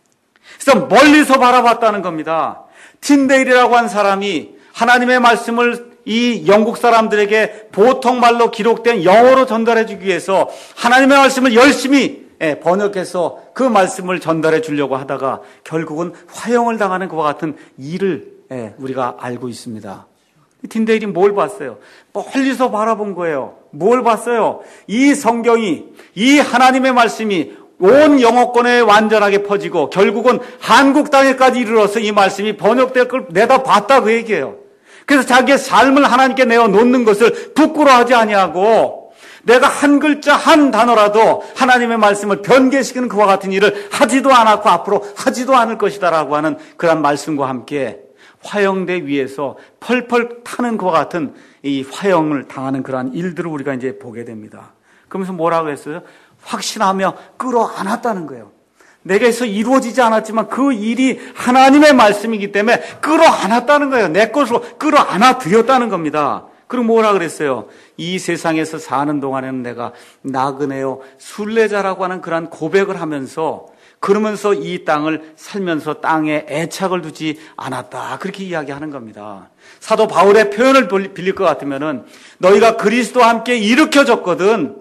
그래서 멀리서 바라봤다는 겁니다. 틴데일이라고 한 사람이 하나님의 말씀을 이 영국 사람들에게 보통 말로 기록된 영어로 전달해 주기 위해서 하나님의 말씀을 열심히 번역해서 그 말씀을 전달해 주려고 하다가 결국은 화형을 당하는 그와 같은 일을 우리가 알고 있습니다. 틴데일이 뭘 봤어요? 멀리서 바라본 거예요. 뭘 봤어요? 이 성경이, 이 하나님의 말씀이 온 영어권에 완전하게 퍼지고 결국은 한국 땅에까지 이르러서 이 말씀이 번역될 걸 내다봤다 그 얘기예요. 그래서 자기의 삶을 하나님께 내어놓는 것을 부끄러워하지 아니하고 내가 한 글자 한 단어라도 하나님의 말씀을 변개시키는 그와 같은 일을 하지도 않았고 앞으로 하지도 않을 것이다라고 하는 그런 말씀과 함께 화형대 위에서 펄펄 타는 것과 같은 이 화형을 당하는 그러한 일들을 우리가 이제 보게 됩니다. 그러면서 뭐라고 했어요? 확신하며 끌어안았다는 거예요. 내게서 이루어지지 않았지만 그 일이 하나님의 말씀이기 때문에 끌어안았다는 거예요. 내 것으로 끌어안아 드렸다는 겁니다. 그리고 뭐라 그랬어요? 이 세상에서 사는 동안에는 내가 나그네요 순례자라고 하는 그런 고백을 하면서, 그러면서 이 땅을 살면서 땅에 애착을 두지 않았다. 그렇게 이야기하는 겁니다. 사도 바울의 표현을 빌릴 것 같으면은 너희가 그리스도와 함께 일으켜졌거든.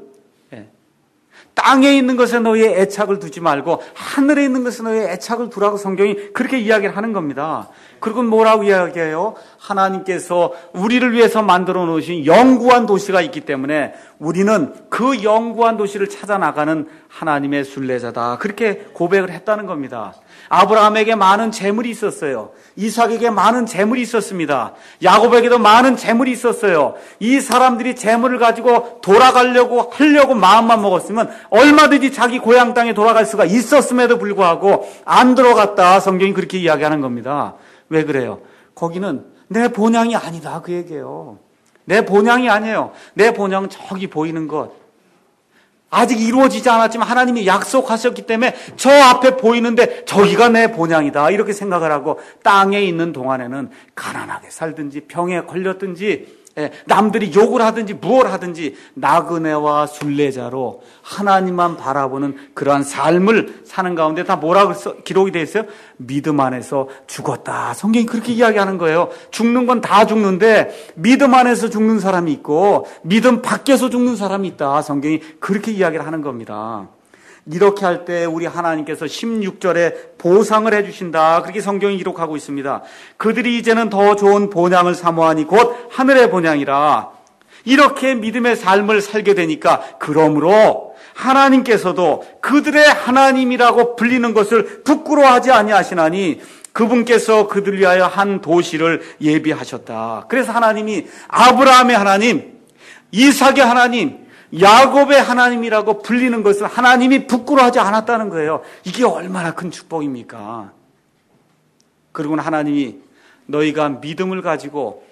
땅에 있는 것에 너희의 애착을 두지 말고 하늘에 있는 것에 너희의 애착을 두라고 성경이 그렇게 이야기를 하는 겁니다. 그리고 뭐라고 이야기해요? 하나님께서 우리를 위해서 만들어 놓으신 영구한 도시가 있기 때문에 우리는 그 영구한 도시를 찾아 나가는 하나님의 순례자다. 그렇게 고백을 했다는 겁니다. 아브라함에게 많은 재물이 있었어요. 이삭에게 많은 재물이 있었습니다. 야곱에게도 많은 재물이 있었어요. 이 사람들이 재물을 가지고 돌아가려고 하려고 마음만 먹었으면 얼마든지 자기 고향 땅에 돌아갈 수가 있었음에도 불구하고 안 들어갔다. 성경이 그렇게 이야기하는 겁니다. 왜 그래요? 거기는 내 본향이 아니다 그 얘기예요. 내 본향이 아니에요. 내 본향은 저기 보이는 것. 아직 이루어지지 않았지만 하나님이 약속하셨기 때문에 저 앞에 보이는데 저기가 내 본향이다 이렇게 생각을 하고 땅에 있는 동안에는 가난하게 살든지 병에 걸렸든지 남들이 욕을 하든지 무엇을 하든지 나그네와 순례자로 하나님만 바라보는 그러한 삶을 사는 가운데 다 뭐라고 기록이 되어 있어요? 믿음 안에서 죽었다. 성경이 그렇게 이야기하는 거예요. 죽는 건 다 죽는데 믿음 안에서 죽는 사람이 있고 믿음 밖에서 죽는 사람이 있다. 성경이 그렇게 이야기를 하는 겁니다. 이렇게 할 때 우리 하나님께서 십육 절에 보상을 해주신다. 그렇게 성경이 기록하고 있습니다. 그들이 이제는 더 좋은 본향을 사모하니 곧 하늘의 본향이라. 이렇게 믿음의 삶을 살게 되니까 그러므로 하나님께서도 그들의 하나님이라고 불리는 것을 부끄러워하지 아니하시나니 그분께서 그들 위하여 한 도시를 예비하셨다. 그래서 하나님이 아브라함의 하나님, 이삭의 하나님, 야곱의 하나님이라고 불리는 것을 하나님이 부끄러워하지 않았다는 거예요. 이게 얼마나 큰 축복입니까? 그리고는 하나님이 너희가 믿음을 가지고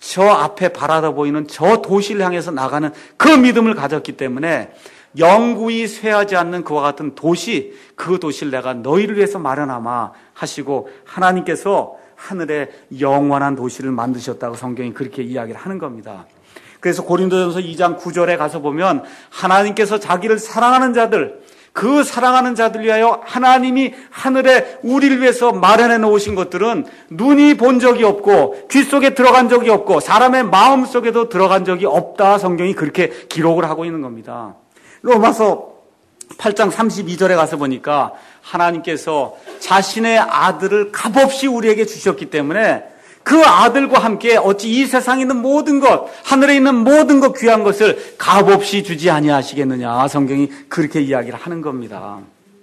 저 앞에 바라다 보이는 저 도시를 향해서 나가는 그 믿음을 가졌기 때문에 영구히 쇠하지 않는 그와 같은 도시, 그 도시를 내가 너희를 위해서 마련하마 하시고 하나님께서 하늘에 영원한 도시를 만드셨다고 성경이 그렇게 이야기를 하는 겁니다. 그래서 고린도전서 이 장 구 절에 가서 보면 하나님께서 자기를 사랑하는 자들, 그 사랑하는 자들 위하여 하나님이 하늘에 우리를 위해서 마련해 놓으신 것들은 눈이 본 적이 없고 귀 속에 들어간 적이 없고 사람의 마음 속에도 들어간 적이 없다. 성경이 그렇게 기록을 하고 있는 겁니다. 로마서 팔 장 삼십이 절에 가서 보니까 하나님께서 자신의 아들을 값없이 우리에게 주셨기 때문에 그 아들과 함께 어찌 이 세상에 있는 모든 것, 하늘에 있는 모든 것 귀한 것을 값없이 주지 아니하시겠느냐. 성경이 그렇게 이야기를 하는 겁니다.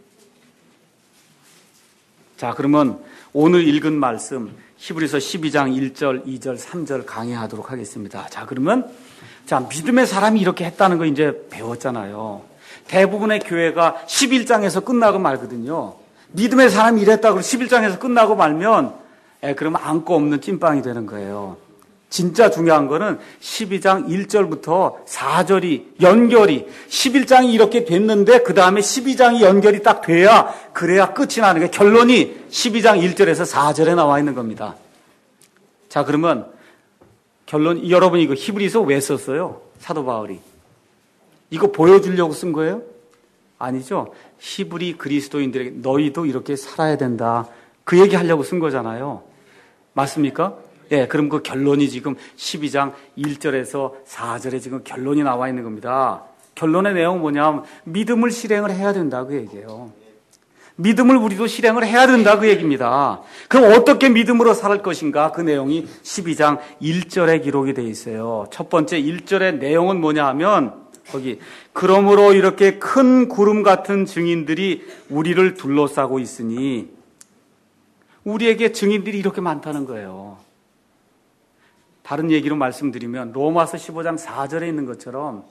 자, 그러면 오늘 읽은 말씀 히브리서 십이 장 일 절, 이 절, 삼 절 강의하도록 하겠습니다. 자, 그러면 자, 믿음의 사람이 이렇게 했다는 거 이제 배웠잖아요. 대부분의 교회가 십일 장에서 끝나고 말거든요. 믿음의 사람이 이랬다고 십일 장에서 끝나고 말면 예, 그러면 안고 없는 찐빵이 되는 거예요. 진짜 중요한 거는 십이 장 일 절부터 사 절이 연결이 십일 장이 이렇게 됐는데 그 다음에 십이 장이 연결이 딱 돼야 그래야 끝이 나는 거예요. 결론이 십이 장 일 절에서 사 절에 나와 있는 겁니다. 자, 그러면 결론, 여러분이 이거 히브리서 왜 썼어요? 사도 바울이. 이거 보여주려고 쓴 거예요? 아니죠. 히브리 그리스도인들에게 너희도 이렇게 살아야 된다. 그 얘기 하려고 쓴 거잖아요. 맞습니까? 예, 그럼 그 결론이 지금 십이 장 일 절에서 사 절에 지금 결론이 나와 있는 겁니다. 결론의 내용은 뭐냐면 믿음을 실행을 해야 된다 그 얘기예요. 믿음을 우리도 실행을 해야 된다 그 얘기입니다. 그럼 어떻게 믿음으로 살 것인가? 그 내용이 십이 장 일 절에 기록이 되어 있어요. 첫 번째 일 절의 내용은 뭐냐 하면 거기 그러므로 이렇게 큰 구름 같은 증인들이 우리를 둘러싸고 있으니 우리에게 증인들이 이렇게 많다는 거예요. 다른 얘기로 말씀드리면 로마서 십오 장 사 절에 있는 것처럼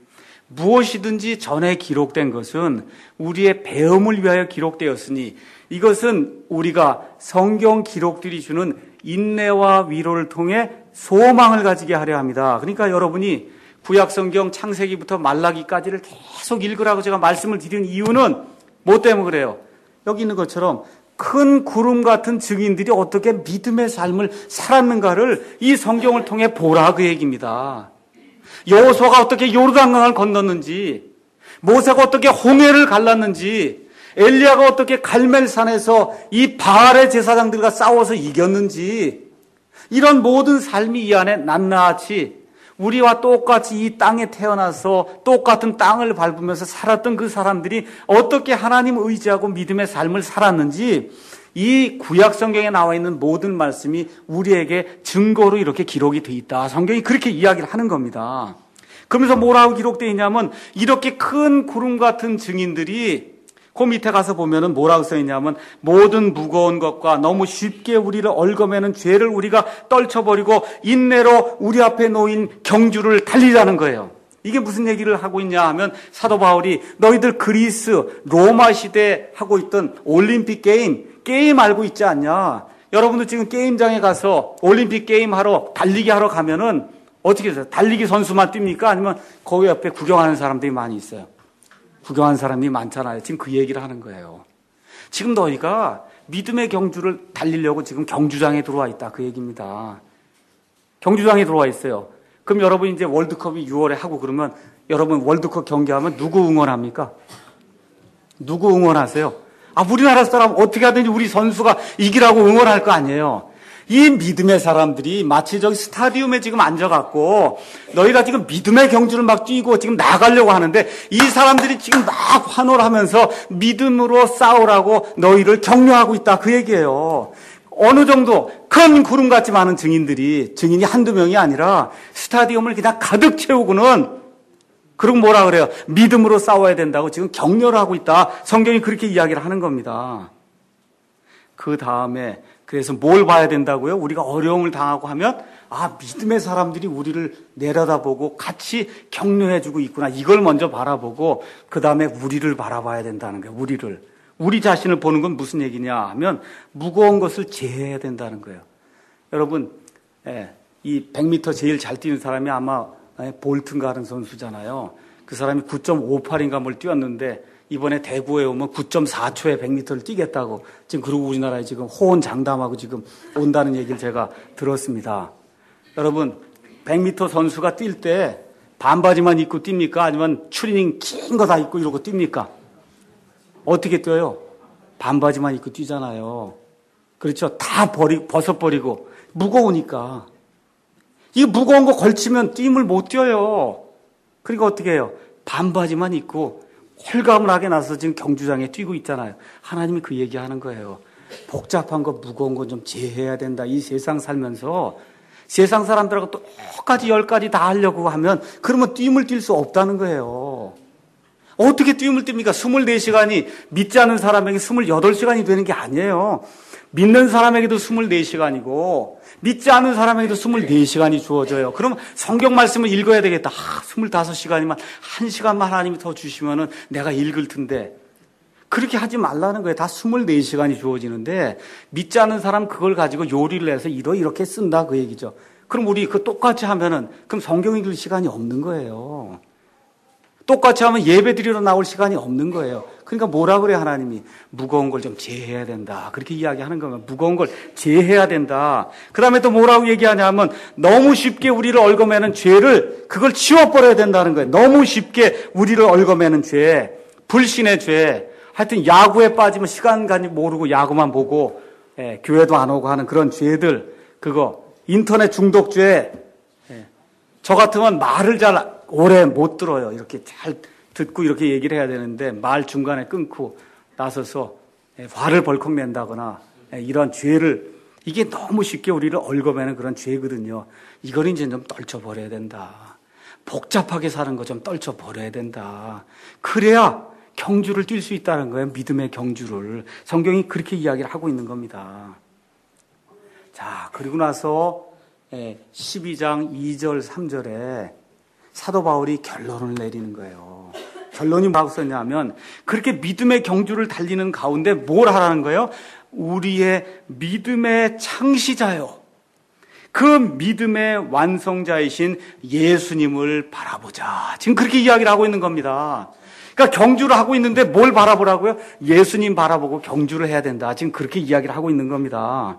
무엇이든지 전에 기록된 것은 우리의 배움을 위하여 기록되었으니 이것은 우리가 성경 기록들이 주는 인내와 위로를 통해 소망을 가지게 하려 합니다. 그러니까 여러분이 구약성경 창세기부터 말라기까지를 계속 읽으라고 제가 말씀을 드리는 이유는 뭐 때문에 그래요? 여기 있는 것처럼 큰 구름 같은 증인들이 어떻게 믿음의 삶을 살았는가를 이 성경을 통해 보라 그 얘기입니다. 여호수아가 어떻게 요르단강을 건넜는지, 모세가 어떻게 홍해를 갈랐는지, 엘리야가 어떻게 갈멜산에서 이 바알의 제사장들과 싸워서 이겼는지, 이런 모든 삶이 이 안에 낱낱이 우리와 똑같이 이 땅에 태어나서 똑같은 땅을 밟으면서 살았던 그 사람들이 어떻게 하나님을 의지하고 믿음의 삶을 살았는지 이 구약 성경에 나와 있는 모든 말씀이 우리에게 증거로 이렇게 기록이 돼 있다. 성경이 그렇게 이야기를 하는 겁니다. 그러면서 뭐라고 기록되어 있냐면 이렇게 큰 구름 같은 증인들이 그 밑에 가서 보면은 뭐라고 써 있냐면 모든 무거운 것과 너무 쉽게 우리를 얽어매는 죄를 우리가 떨쳐버리고 인내로 우리 앞에 놓인 경주를 달리자는 거예요. 이게 무슨 얘기를 하고 있냐 하면 사도 바울이 너희들 그리스 로마 시대에 하고 있던 올림픽 게임 게임 알고 있지 않냐. 여러분도 지금 게임장에 가서 올림픽 게임 하러 달리기 하러 가면은 어떻게 해서 달리기 선수만 뜁니까? 아니면 거기 옆에 구경하는 사람들이 많이 있어요. 구경하는 사람이 많잖아요. 지금 그 얘기를 하는 거예요. 지금 너희가 믿음의 경주를 달리려고 지금 경주장에 들어와 있다. 그 얘기입니다. 경주장에 들어와 있어요. 그럼 여러분 이제 월드컵이 유월에 하고 그러면 여러분 월드컵 경기하면 누구 응원합니까? 누구 응원하세요? 아, 우리나라 사람 어떻게 하든지 우리 선수가 이기라고 응원할 거 아니에요. 이 믿음의 사람들이 마치 저기 스타디움에 지금 앉아갖고 너희가 지금 믿음의 경주를 막 뛰고 지금 나가려고 하는데 이 사람들이 지금 막 환호를 하면서 믿음으로 싸우라고 너희를 격려하고 있다. 그 얘기예요. 어느 정도 큰 구름같이 많은 증인들이 증인이 한두 명이 아니라 스타디움을 그냥 가득 채우고는 그리고 뭐라 그래요? 믿음으로 싸워야 된다고 지금 격려를 하고 있다. 성경이 그렇게 이야기를 하는 겁니다. 그 다음에 그래서 뭘 봐야 된다고요? 우리가 어려움을 당하고 하면 아, 믿음의 사람들이 우리를 내려다보고 같이 격려해주고 있구나. 이걸 먼저 바라보고 그 다음에 우리를 바라봐야 된다는 거예요. 우리를. 우리 자신을 보는 건 무슨 얘기냐 하면 무거운 것을 제해야 된다는 거예요. 여러분, 예, 이 백 미터 제일 잘 뛰는 사람이 아마 볼튼가 하는 선수잖아요. 그 사람이 구 점 오팔인가 뭘 뛰었는데 이번에 대구에 오면 구 점 사 초에 백 미터를 뛰겠다고 지금 그러고 우리나라에 지금 호언장담하고 지금 온다는 얘기를 제가 들었습니다. 여러분, 백 미터 선수가 뛸 때 반바지만 입고 뜁니까? 아니면 추리닝 긴 거 다 입고 이러고 뜁니까? 어떻게 뛰어요? 반바지만 입고 뛰잖아요. 그렇죠? 다 버리, 벗어버리고 무거우니까. 이 무거운 거 걸치면 뛰임을 못 뛰어요. 그러니까 어떻게 해요? 반바지만 입고 홀가분을 하게 나서 지금 경주장에 뛰고 있잖아요. 하나님이 그 얘기하는 거예요. 복잡한 거, 무거운 거 좀 제해야 된다. 이 세상 살면서 세상 사람들하고 똑같이 열 가지 다 하려고 하면 그러면 뛰임을 뛸 수 없다는 거예요. 어떻게 뛰임을 띱니까? 스물네 시간이 믿지 않는 사람에게 스물여덟 시간이 되는 게 아니에요. 믿는 사람에게도 스물네 시간이고 믿지 않는 사람에게도 스물네 시간이 주어져요. 그럼 성경 말씀을 읽어야 되겠다. 아, 스물다섯 시간이면 한 시간만 하나님이 더 주시면은 내가 읽을 텐데. 그렇게 하지 말라는 거예요. 다 스물네 시간이 주어지는데 믿지 않는 사람 그걸 가지고 요리를 해서 이러 이렇게 쓴다 그 얘기죠. 그럼 우리 그 똑같이 하면은 그럼 성경 읽을 시간이 없는 거예요. 똑같이 하면 예배 드리러 나올 시간이 없는 거예요. 그러니까 뭐라 그래 하나님이? 무거운 걸 좀 제해야 된다. 그렇게 이야기하는 거면 무거운 걸 제해야 된다. 그 다음에 또 뭐라고 얘기하냐면 너무 쉽게 우리를 얽어매는 죄를 그걸 치워버려야 된다는 거예요. 너무 쉽게 우리를 얽어매는 죄, 불신의 죄. 하여튼 야구에 빠지면 시간 가지 모르고 야구만 보고 예, 교회도 안 오고 하는 그런 죄들, 그거 인터넷 중독죄. 예, 저 같으면 말을 잘 오래 못 들어요. 이렇게 잘 듣고 이렇게 얘기를 해야 되는데 말 중간에 끊고 나서서 예, 화를 벌컥 낸다거나 예, 이런 죄를 이게 너무 쉽게 우리를 얽어매는 그런 죄거든요. 이걸 이제 좀 떨쳐버려야 된다. 복잡하게 사는 거 좀 떨쳐버려야 된다. 그래야 경주를 뛸 수 있다는 거예요. 믿음의 경주를. 성경이 그렇게 이야기를 하고 있는 겁니다. 자, 그리고 나서 십이 장 이 절 삼 절에 사도 바울이 결론을 내리는 거예요. 결론이 뭐라고 썼냐면 그렇게 믿음의 경주를 달리는 가운데 뭘 하라는 거예요? 우리의 믿음의 창시자요. 그 믿음의 완성자이신 예수님을 바라보자. 지금 그렇게 이야기를 하고 있는 겁니다. 그러니까 경주를 하고 있는데 뭘 바라보라고요? 예수님 바라보고 경주를 해야 된다. 지금 그렇게 이야기를 하고 있는 겁니다.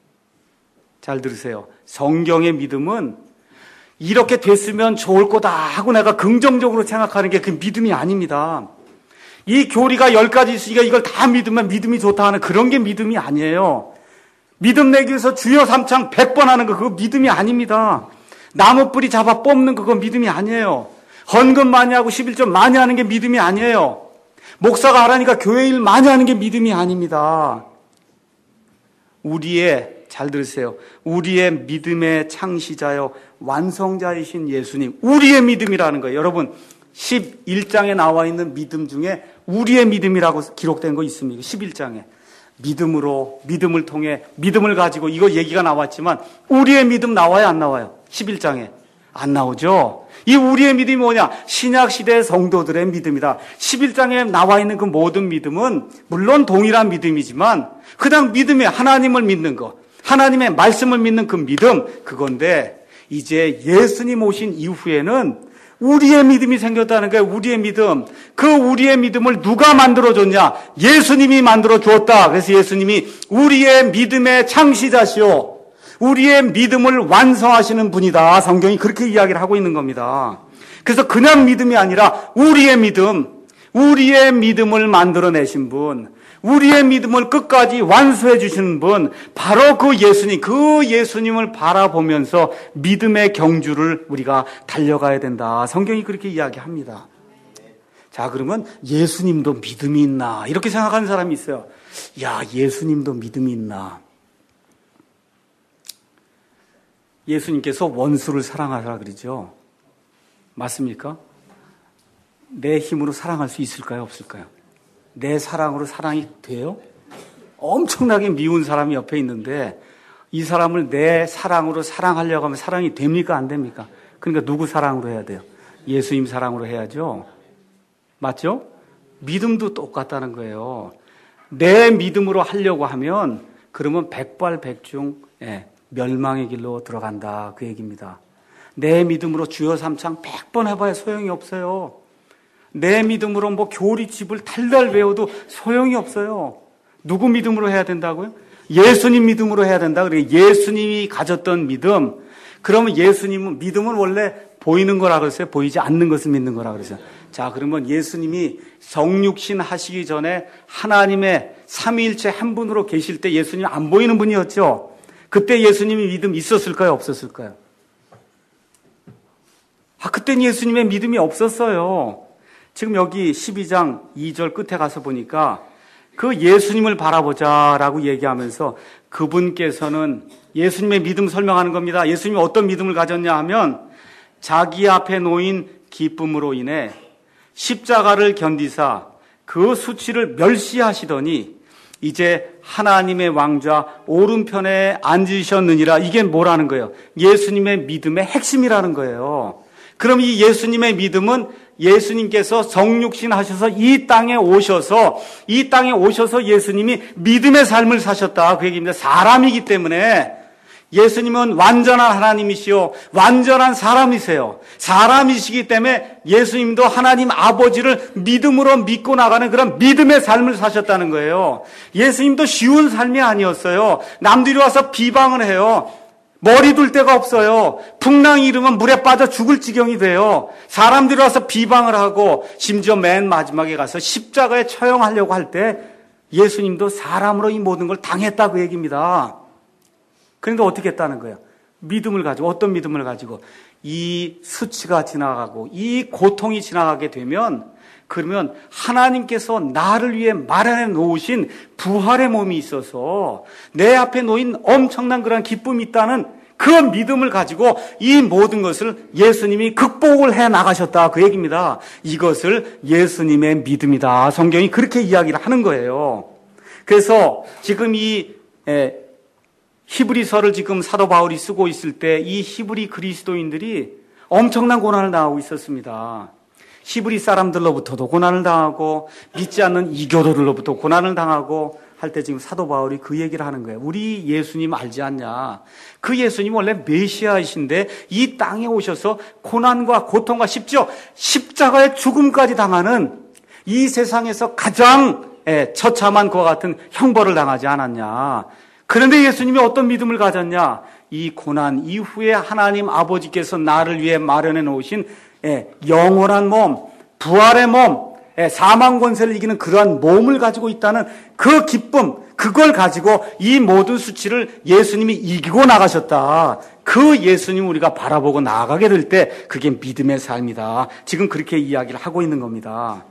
잘 들으세요. 성경의 믿음은 이렇게 됐으면 좋을 거다 하고 내가 긍정적으로 생각하는 게 그 믿음이 아닙니다. 이 교리가 열 가지 있으니까 이걸 다 믿으면 믿음이 좋다 하는 그런 게 믿음이 아니에요. 믿음 내기 위해서 주여 삼창 백 번 하는 거 그거 믿음이 아닙니다. 나무 뿌리 잡아 뽑는 거 그거 믿음이 아니에요. 헌금 많이 하고 십일조 많이 하는 게 믿음이 아니에요. 목사가 하라니까 교회 일 많이 하는 게 믿음이 아닙니다. 우리의, 잘 들으세요. 우리의 믿음의 창시자요 완성자이신 예수님. 우리의 믿음이라는 거예요. 여러분 십일 장에 나와 있는 믿음 중에 우리의 믿음이라고 기록된 거 있습니까? 십일 장에. 믿음으로, 믿음을 통해, 믿음을 가지고 이거 얘기가 나왔지만 우리의 믿음 나와요, 안 나와요? 십일 장에. 안 나오죠? 이 우리의 믿음이 뭐냐? 신약시대 성도들의 믿음이다. 십일 장에 나와 있는 그 모든 믿음은 물론 동일한 믿음이지만 그냥 믿음에 하나님을 믿는 것, 하나님의 말씀을 믿는 그 믿음, 그건데 이제 예수님 오신 이후에는 우리의 믿음이 생겼다는 거예요. 우리의 믿음. 그 우리의 믿음을 누가 만들어줬냐? 예수님이 만들어 주었다. 그래서 예수님이 우리의 믿음의 창시자시오. 우리의 믿음을 완성하시는 분이다. 성경이 그렇게 이야기를 하고 있는 겁니다. 그래서 그냥 믿음이 아니라 우리의 믿음, 우리의 믿음을 만들어내신 분, 우리의 믿음을 끝까지 완수해 주시는 분, 바로 그 예수님, 그 예수님을 바라보면서 믿음의 경주를 우리가 달려가야 된다. 성경이 그렇게 이야기합니다. 자, 그러면 예수님도 믿음이 있나? 이렇게 생각하는 사람이 있어요. 야, 예수님도 믿음이 있나? 예수님께서 원수를 사랑하라 그러죠. 맞습니까? 내 힘으로 사랑할 수 있을까요? 없을까요? 내 사랑으로 사랑이 돼요? 엄청나게 미운 사람이 옆에 있는데 이 사람을 내 사랑으로 사랑하려고 하면 사랑이 됩니까? 안 됩니까? 그러니까 누구 사랑으로 해야 돼요? 예수님 사랑으로 해야죠. 맞죠? 믿음도 똑같다는 거예요. 내 믿음으로 하려고 하면 그러면 백발백중 예, 멸망의 길로 들어간다. 그 얘기입니다. 내 믿음으로 주여 삼창 백 번 해봐야 소용이 없어요. 내 믿음으로 뭐 교리집을 달달 외워도 소용이 없어요. 누구 믿음으로 해야 된다고요? 예수님 믿음으로 해야 된다. 그래 예수님이 가졌던 믿음. 그러면 예수님은 믿음은 원래 보이는 거라 그랬어요. 보이지 않는 것을 믿는 거라 그랬어요. 자, 그러면 예수님이 성육신 하시기 전에 하나님의 삼위일체 한 분으로 계실 때 예수님 안 보이는 분이었죠. 그때 예수님이 믿음 있었을까요? 없었을까요? 아, 그때는 예수님의 믿음이 없었어요. 지금 여기 십이 장 이 절 끝에 가서 보니까 그 예수님을 바라보자라고 얘기하면서 그분께서는 예수님의 믿음 설명하는 겁니다. 예수님이 어떤 믿음을 가졌냐 하면 자기 앞에 놓인 기쁨으로 인해 십자가를 견디사 그 수치를 멸시하시더니 이제 하나님의 왕좌 오른편에 앉으셨느니라. 이게 뭐라는 거예요? 예수님의 믿음의 핵심이라는 거예요. 그럼 이 예수님의 믿음은 예수님께서 성육신 하셔서 이 땅에 오셔서 이 땅에 오셔서 예수님이 믿음의 삶을 사셨다. 그 얘기입니다. 사람이기 때문에 예수님은 완전한 하나님이시요 완전한 사람이세요. 사람이시기 때문에 예수님도 하나님 아버지를 믿음으로 믿고 나가는 그런 믿음의 삶을 사셨다는 거예요. 예수님도 쉬운 삶이 아니었어요. 남들이 와서 비방을 해요. 머리 둘 데가 없어요. 풍랑이 일으면 물에 빠져 죽을 지경이 돼요. 사람들이 와서 비방을 하고 심지어 맨 마지막에 가서 십자가에 처형하려고 할 때 예수님도 사람으로 이 모든 걸 당했다고 얘기입니다. 그러니까 어떻게 했다는 거예요? 믿음을 가지고, 어떤 믿음을 가지고 이 수치가 지나가고 이 고통이 지나가게 되면 그러면 하나님께서 나를 위해 마련해 놓으신 부활의 몸이 있어서 내 앞에 놓인 엄청난 그런 기쁨이 있다는 그 믿음을 가지고 이 모든 것을 예수님이 극복을 해 나가셨다. 그 얘기입니다. 이것을 예수님의 믿음이다. 성경이 그렇게 이야기를 하는 거예요. 그래서 지금 이 에, 히브리서를 지금 사도 바울이 쓰고 있을 때 이 히브리 그리스도인들이 엄청난 고난을 당하고 있었습니다. 히브리 사람들로부터도 고난을 당하고 믿지 않는 이교도들로부터 고난을 당하고 할 때 지금 사도 바울이 그 얘기를 하는 거예요. 우리 예수님 알지 않냐? 그 예수님 원래 메시아이신데 이 땅에 오셔서 고난과 고통과 심지어 십자가의 죽음까지 당하는 이 세상에서 가장 처참한 그와 같은 형벌을 당하지 않았냐? 그런데 예수님이 어떤 믿음을 가졌냐? 이 고난 이후에 하나님 아버지께서 나를 위해 마련해 놓으신 영원한 몸, 부활의 몸, 사망 권세를 이기는 그러한 몸을 가지고 있다는 그 기쁨, 그걸 가지고 이 모든 수치를 예수님이 이기고 나가셨다. 그 예수님 우리가 바라보고 나아가게 될 때 그게 믿음의 삶이다. 지금 그렇게 이야기를 하고 있는 겁니다.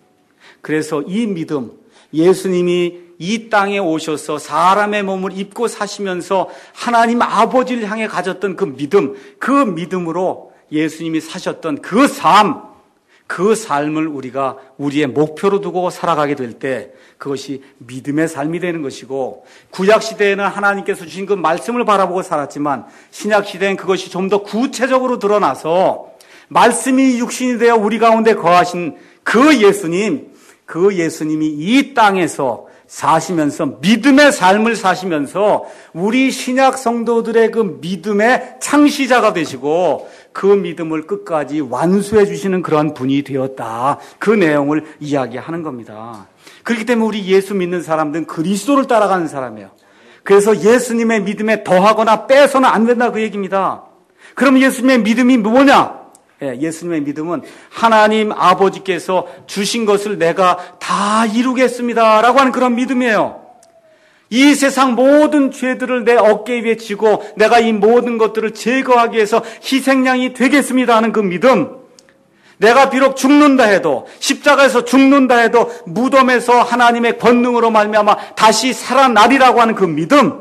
그래서 이 믿음, 예수님이 이 땅에 오셔서 사람의 몸을 입고 사시면서 하나님 아버지를 향해 가졌던 그 믿음, 그 믿음으로 예수님이 사셨던 그 삶, 그 삶을 우리가 우리의 목표로 두고 살아가게 될 때 그것이 믿음의 삶이 되는 것이고, 구약시대에는 하나님께서 주신 그 말씀을 바라보고 살았지만 신약시대엔 그것이 좀 더 구체적으로 드러나서 말씀이 육신이 되어 우리 가운데 거하신 그 예수님, 그 예수님이 이 땅에서 사시면서 믿음의 삶을 사시면서 우리 신약 성도들의 그 믿음의 창시자가 되시고 그 믿음을 끝까지 완수해 주시는 그런 분이 되었다. 그 내용을 이야기하는 겁니다. 그렇기 때문에 우리 예수 믿는 사람들은 그리스도를 따라가는 사람이에요. 그래서 예수님의 믿음에 더하거나 빼서는 안 된다 그 얘기입니다. 그럼 예수님의 믿음이 뭐냐? 예수님의 믿음은 하나님 아버지께서 주신 것을 내가 다 이루겠습니다라고 하는 그런 믿음이에요. 이 세상 모든 죄들을 내 어깨 위에 지고 내가 이 모든 것들을 제거하기 위해서 희생양이 되겠습니다 하는 그 믿음. 내가 비록 죽는다 해도, 십자가에서 죽는다 해도 무덤에서 하나님의 권능으로 말미암아 다시 살아나리라고 하는 그 믿음.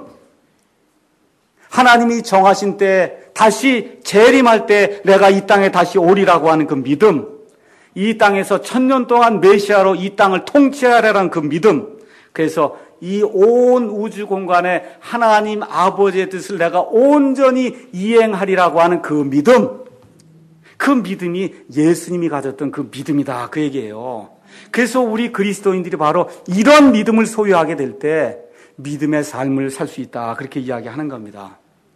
하나님이 정하신 때 다시 재림할 때 내가 이 땅에 다시 오리라고 하는 그 믿음. 이 땅에서 천년 동안 메시아로 이 땅을 통치하라는 그 믿음. 그래서 이 온 우주 공간에 하나님 아버지의 뜻을 내가 온전히 이행하리라고 하는 그 믿음. 그 믿음이 예수님이 가졌던 그 믿음이다. 그 얘기예요. 그래서 우리 그리스도인들이 바로 이런 믿음을 소유하게 될 때 믿음의 삶을 살 수 있다. 그렇게 이야기하는 겁니다.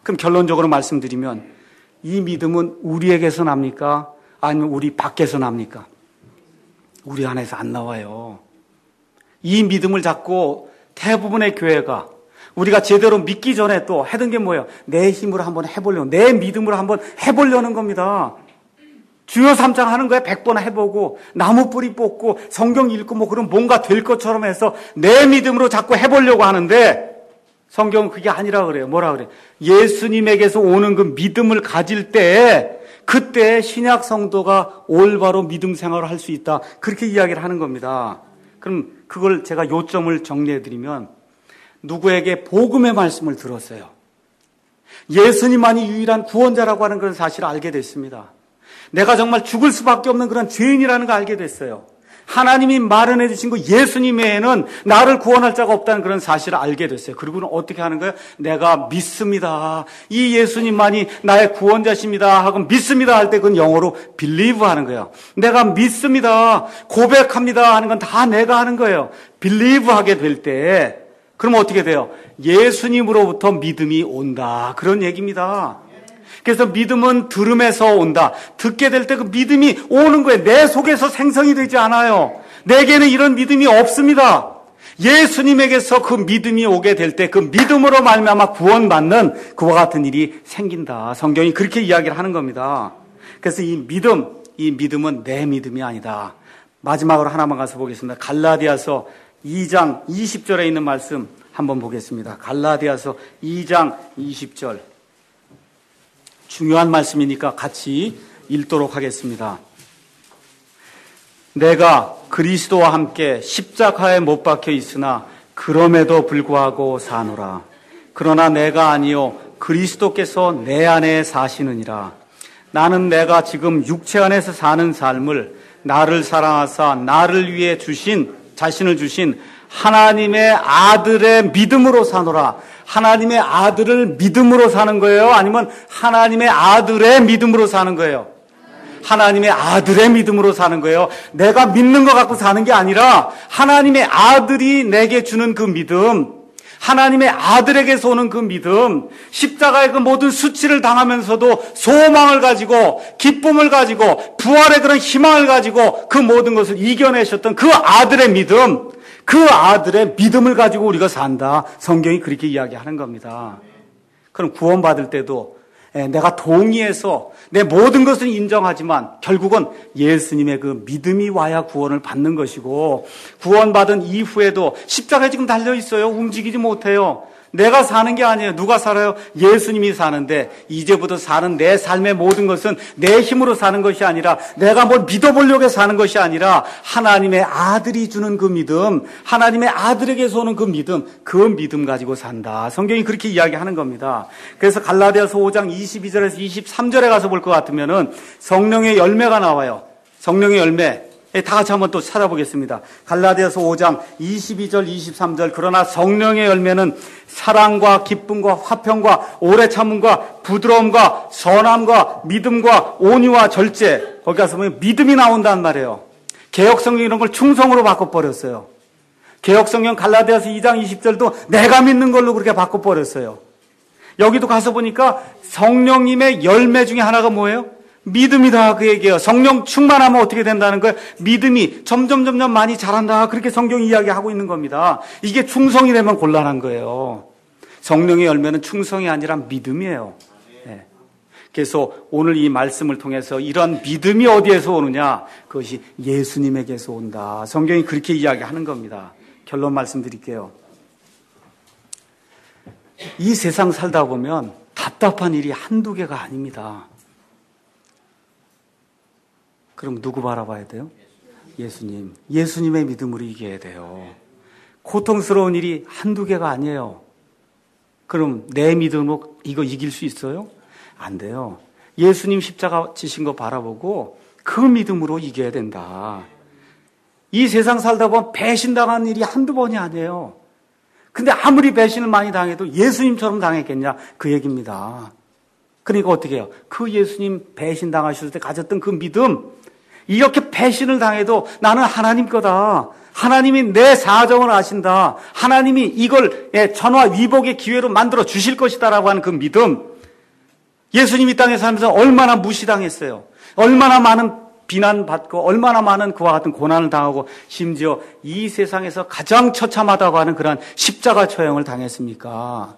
그럼 결론적으로 말씀드리면 이 믿음은 우리에게서 납니까? 아니면 우리 밖에서 납니까? 우리 안에서 안 나와요. 이 믿음을 잡고 대부분의 교회가 우리가 제대로 믿기 전에 또 하던 게 뭐예요? 내 힘으로 한번 해보려고, 내 믿음으로 한번 해보려는 겁니다. 주여 삼장 하는 거에 백 번 해보고 나무 뿌리 뽑고 성경 읽고 뭐 그런 뭔가 될 것처럼 해서 내 믿음으로 자꾸 해보려고 하는데 성경은 그게 아니라 그래요. 뭐라 그래요? 예수님에게서 오는 그 믿음을 가질 때 그때 신약 성도가 올바로 믿음 생활을 할 수 있다. 그렇게 이야기를 하는 겁니다. 그럼 그걸 제가 요점을 정리해드리면 누구에게 복음의 말씀을 들었어요. 예수님만이 유일한 구원자라고 하는 그런 사실을 알게 됐습니다. 내가 정말 죽을 수밖에 없는 그런 죄인이라는 걸 알게 됐어요. 하나님이 마련해 주신 그 예수님 외에는 나를 구원할 자가 없다는 그런 사실을 알게 됐어요. 그리고는 어떻게 하는 거예요? 내가 믿습니다. 이 예수님만이 나의 구원자십니다 하고 믿습니다 할 때 그건 영어로 believe 하는 거예요. 내가 믿습니다. 고백합니다 하는 건 다 내가 하는 거예요. believe 하게 될 때 그럼 어떻게 돼요? 예수님으로부터 믿음이 온다. 그런 얘기입니다. 그래서 믿음은 들음에서 온다. 듣게 될 때 그 믿음이 오는 거예요. 내 속에서 생성이 되지 않아요. 내게는 이런 믿음이 없습니다. 예수님에게서 그 믿음이 오게 될 때 그 믿음으로 말미암아 구원받는 그와 같은 일이 생긴다. 성경이 그렇게 이야기를 하는 겁니다. 그래서 이 믿음, 이 믿음은 내 믿음이 아니다. 마지막으로 하나만 가서 보겠습니다. 갈라디아서 이 장 이십 절에 있는 말씀 한번 보겠습니다. 갈라디아서 이 장 이십 절. 중요한 말씀이니까 같이 읽도록 하겠습니다. 내가 그리스도와 함께 십자가에 못 박혀 있으나 그럼에도 불구하고 사노라. 그러나 내가 아니요 그리스도께서 내 안에 사시느니라. 나는 내가 지금 육체 안에서 사는 삶을 나를 사랑하사 나를 위해 주신 자신을 주신 하나님의 아들의 믿음으로 사노라. 하나님의 아들을 믿음으로 사는 거예요? 아니면 하나님의 아들의 믿음으로 사는 거예요? 하나님의 아들의 믿음으로 사는 거예요. 내가 믿는 것 갖고 사는 게 아니라 하나님의 아들이 내게 주는 그 믿음, 하나님의 아들에게서 오는 그 믿음, 십자가의 그 모든 수치를 당하면서도 소망을 가지고 기쁨을 가지고 부활의 그런 희망을 가지고 그 모든 것을 이겨내셨던 그 아들의 믿음, 그 아들의 믿음을 가지고 우리가 산다. 성경이 그렇게 이야기하는 겁니다. 그럼 구원받을 때도 내가 동의해서 내 모든 것을 인정하지만 결국은 예수님의 그 믿음이 와야 구원을 받는 것이고, 구원받은 이후에도 십자가에 지금 달려 있어요. 움직이지 못해요. 내가 사는 게 아니에요. 누가 살아요? 예수님이 사는데 이제부터 사는 내 삶의 모든 것은 내 힘으로 사는 것이 아니라 내가 뭘 믿어보려고 사는 것이 아니라 하나님의 아들이 주는 그 믿음, 하나님의 아들에게서 오는 그 믿음, 그 믿음 가지고 산다. 성경이 그렇게 이야기하는 겁니다. 그래서 갈라디아서 오 장 이십이 절에서 이십삼 절에 가서 볼 것 같으면은 성령의 열매가 나와요. 성령의 열매. 다 같이 한번 또 찾아보겠습니다. 갈라디아서 오 장 이십이 절 이십삼 절. 그러나 성령의 열매는 사랑과 기쁨과 화평과 오래 참음과 부드러움과 선함과 믿음과 온유와 절제. 거기 가서 보면 믿음이 나온단 말이에요. 개역성경 이런 걸 충성으로 바꿔버렸어요. 개역성경 갈라디아서 이 장 이십 절도 내가 믿는 걸로 그렇게 바꿔버렸어요. 여기도 가서 보니까 성령님의 열매 중에 하나가 뭐예요? 믿음이다 그 얘기예요. 성령 충만하면 어떻게 된다는 거예요? 믿음이 점점 점점 많이 자란다. 그렇게 성경이 이야기하고 있는 겁니다. 이게 충성이 되면 곤란한 거예요. 성령의 열매는 충성이 아니라 믿음이에요. 네. 그래서 오늘 이 말씀을 통해서 이런 믿음이 어디에서 오느냐? 그것이 예수님에게서 온다. 성경이 그렇게 이야기하는 겁니다. 결론 말씀드릴게요. 이 세상 살다 보면 답답한 일이 한두 개가 아닙니다. 그럼 누구 바라봐야 돼요? 예수님. 예수님의 믿음으로 이겨야 돼요. 고통스러운 일이 한두 개가 아니에요. 그럼 내 믿음으로 이거 이길 수 있어요? 안 돼요. 예수님 십자가 지신 거 바라보고 그 믿음으로 이겨야 된다. 이 세상 살다 보면 배신당한 일이 한두 번이 아니에요. 근데 아무리 배신을 많이 당해도 예수님처럼 당했겠냐? 그 얘기입니다. 그러니까 어떻게 해요? 그 예수님 배신당하셨을 때 가졌던 그 믿음, 이렇게 배신을 당해도 나는 하나님 거다. 하나님이 내 사정을 아신다. 하나님이 이걸 전화 위복의 기회로 만들어 주실 것이다라고 하는 그 믿음, 예수님 이 땅에 살면서 얼마나 무시당했어요. 얼마나 많은 비난받고 얼마나 많은 그와 같은 고난을 당하고 심지어 이 세상에서 가장 처참하다고 하는 그러한 십자가 처형을 당했습니까?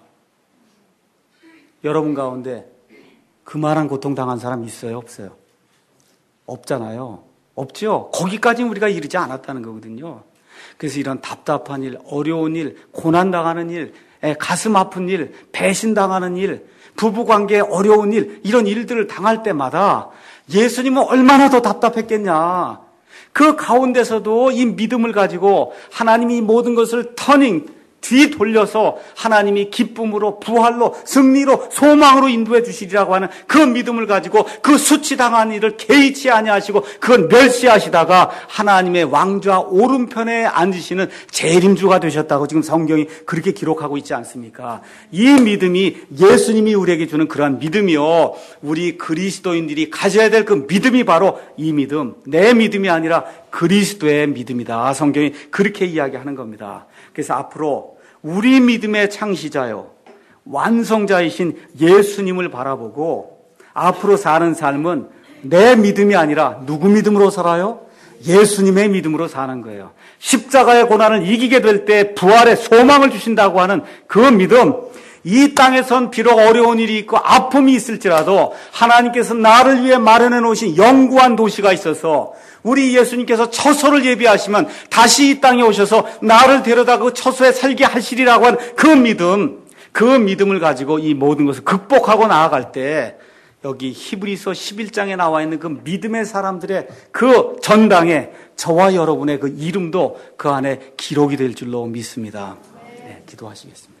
여러분 가운데 그만한 고통 당한 사람 있어요? 없어요? 없잖아요. 없죠. 거기까지는 우리가 이르지 않았다는 거거든요. 그래서 이런 답답한 일, 어려운 일, 고난당하는 일, 가슴 아픈 일, 배신당하는 일, 부부관계에 어려운 일, 이런 일들을 당할 때마다 예수님은 얼마나 더 답답했겠냐. 그 가운데서도 이 믿음을 가지고 하나님이 모든 것을 터닝, 뒤돌려서 하나님이 기쁨으로, 부활로, 승리로, 소망으로 인도해 주시리라고 하는 그 믿음을 가지고 그 수치당한 일을 개의치 아니하시고 그건 멸시하시다가 하나님의 왕좌 오른편에 앉으시는 재림주가 되셨다고 지금 성경이 그렇게 기록하고 있지 않습니까? 이 믿음이 예수님이 우리에게 주는 그러한 믿음이요. 우리 그리스도인들이 가져야 될 그 믿음이 바로 이 믿음, 내 믿음이 아니라 그리스도의 믿음이다. 성경이 그렇게 이야기하는 겁니다. 그래서 앞으로 우리 믿음의 창시자요, 완성자이신 예수님을 바라보고 앞으로 사는 삶은 내 믿음이 아니라 누구 믿음으로 살아요? 예수님의 믿음으로 사는 거예요. 십자가의 고난을 이기게 될 때 부활의 소망을 주신다고 하는 그 믿음, 이 땅에선 비록 어려운 일이 있고 아픔이 있을지라도 하나님께서 나를 위해 마련해 놓으신 영구한 도시가 있어서 우리 예수님께서 처소를 예비하시면 다시 이 땅에 오셔서 나를 데려다 그 처소에 살게 하시리라고 하는 그 믿음, 그 믿음을 가지고 이 모든 것을 극복하고 나아갈 때 여기 히브리서 십일 장에 나와 있는 그 믿음의 사람들의 그 전당에 저와 여러분의 그 이름도 그 안에 기록이 될 줄로 믿습니다. 네, 기도하시겠습니다.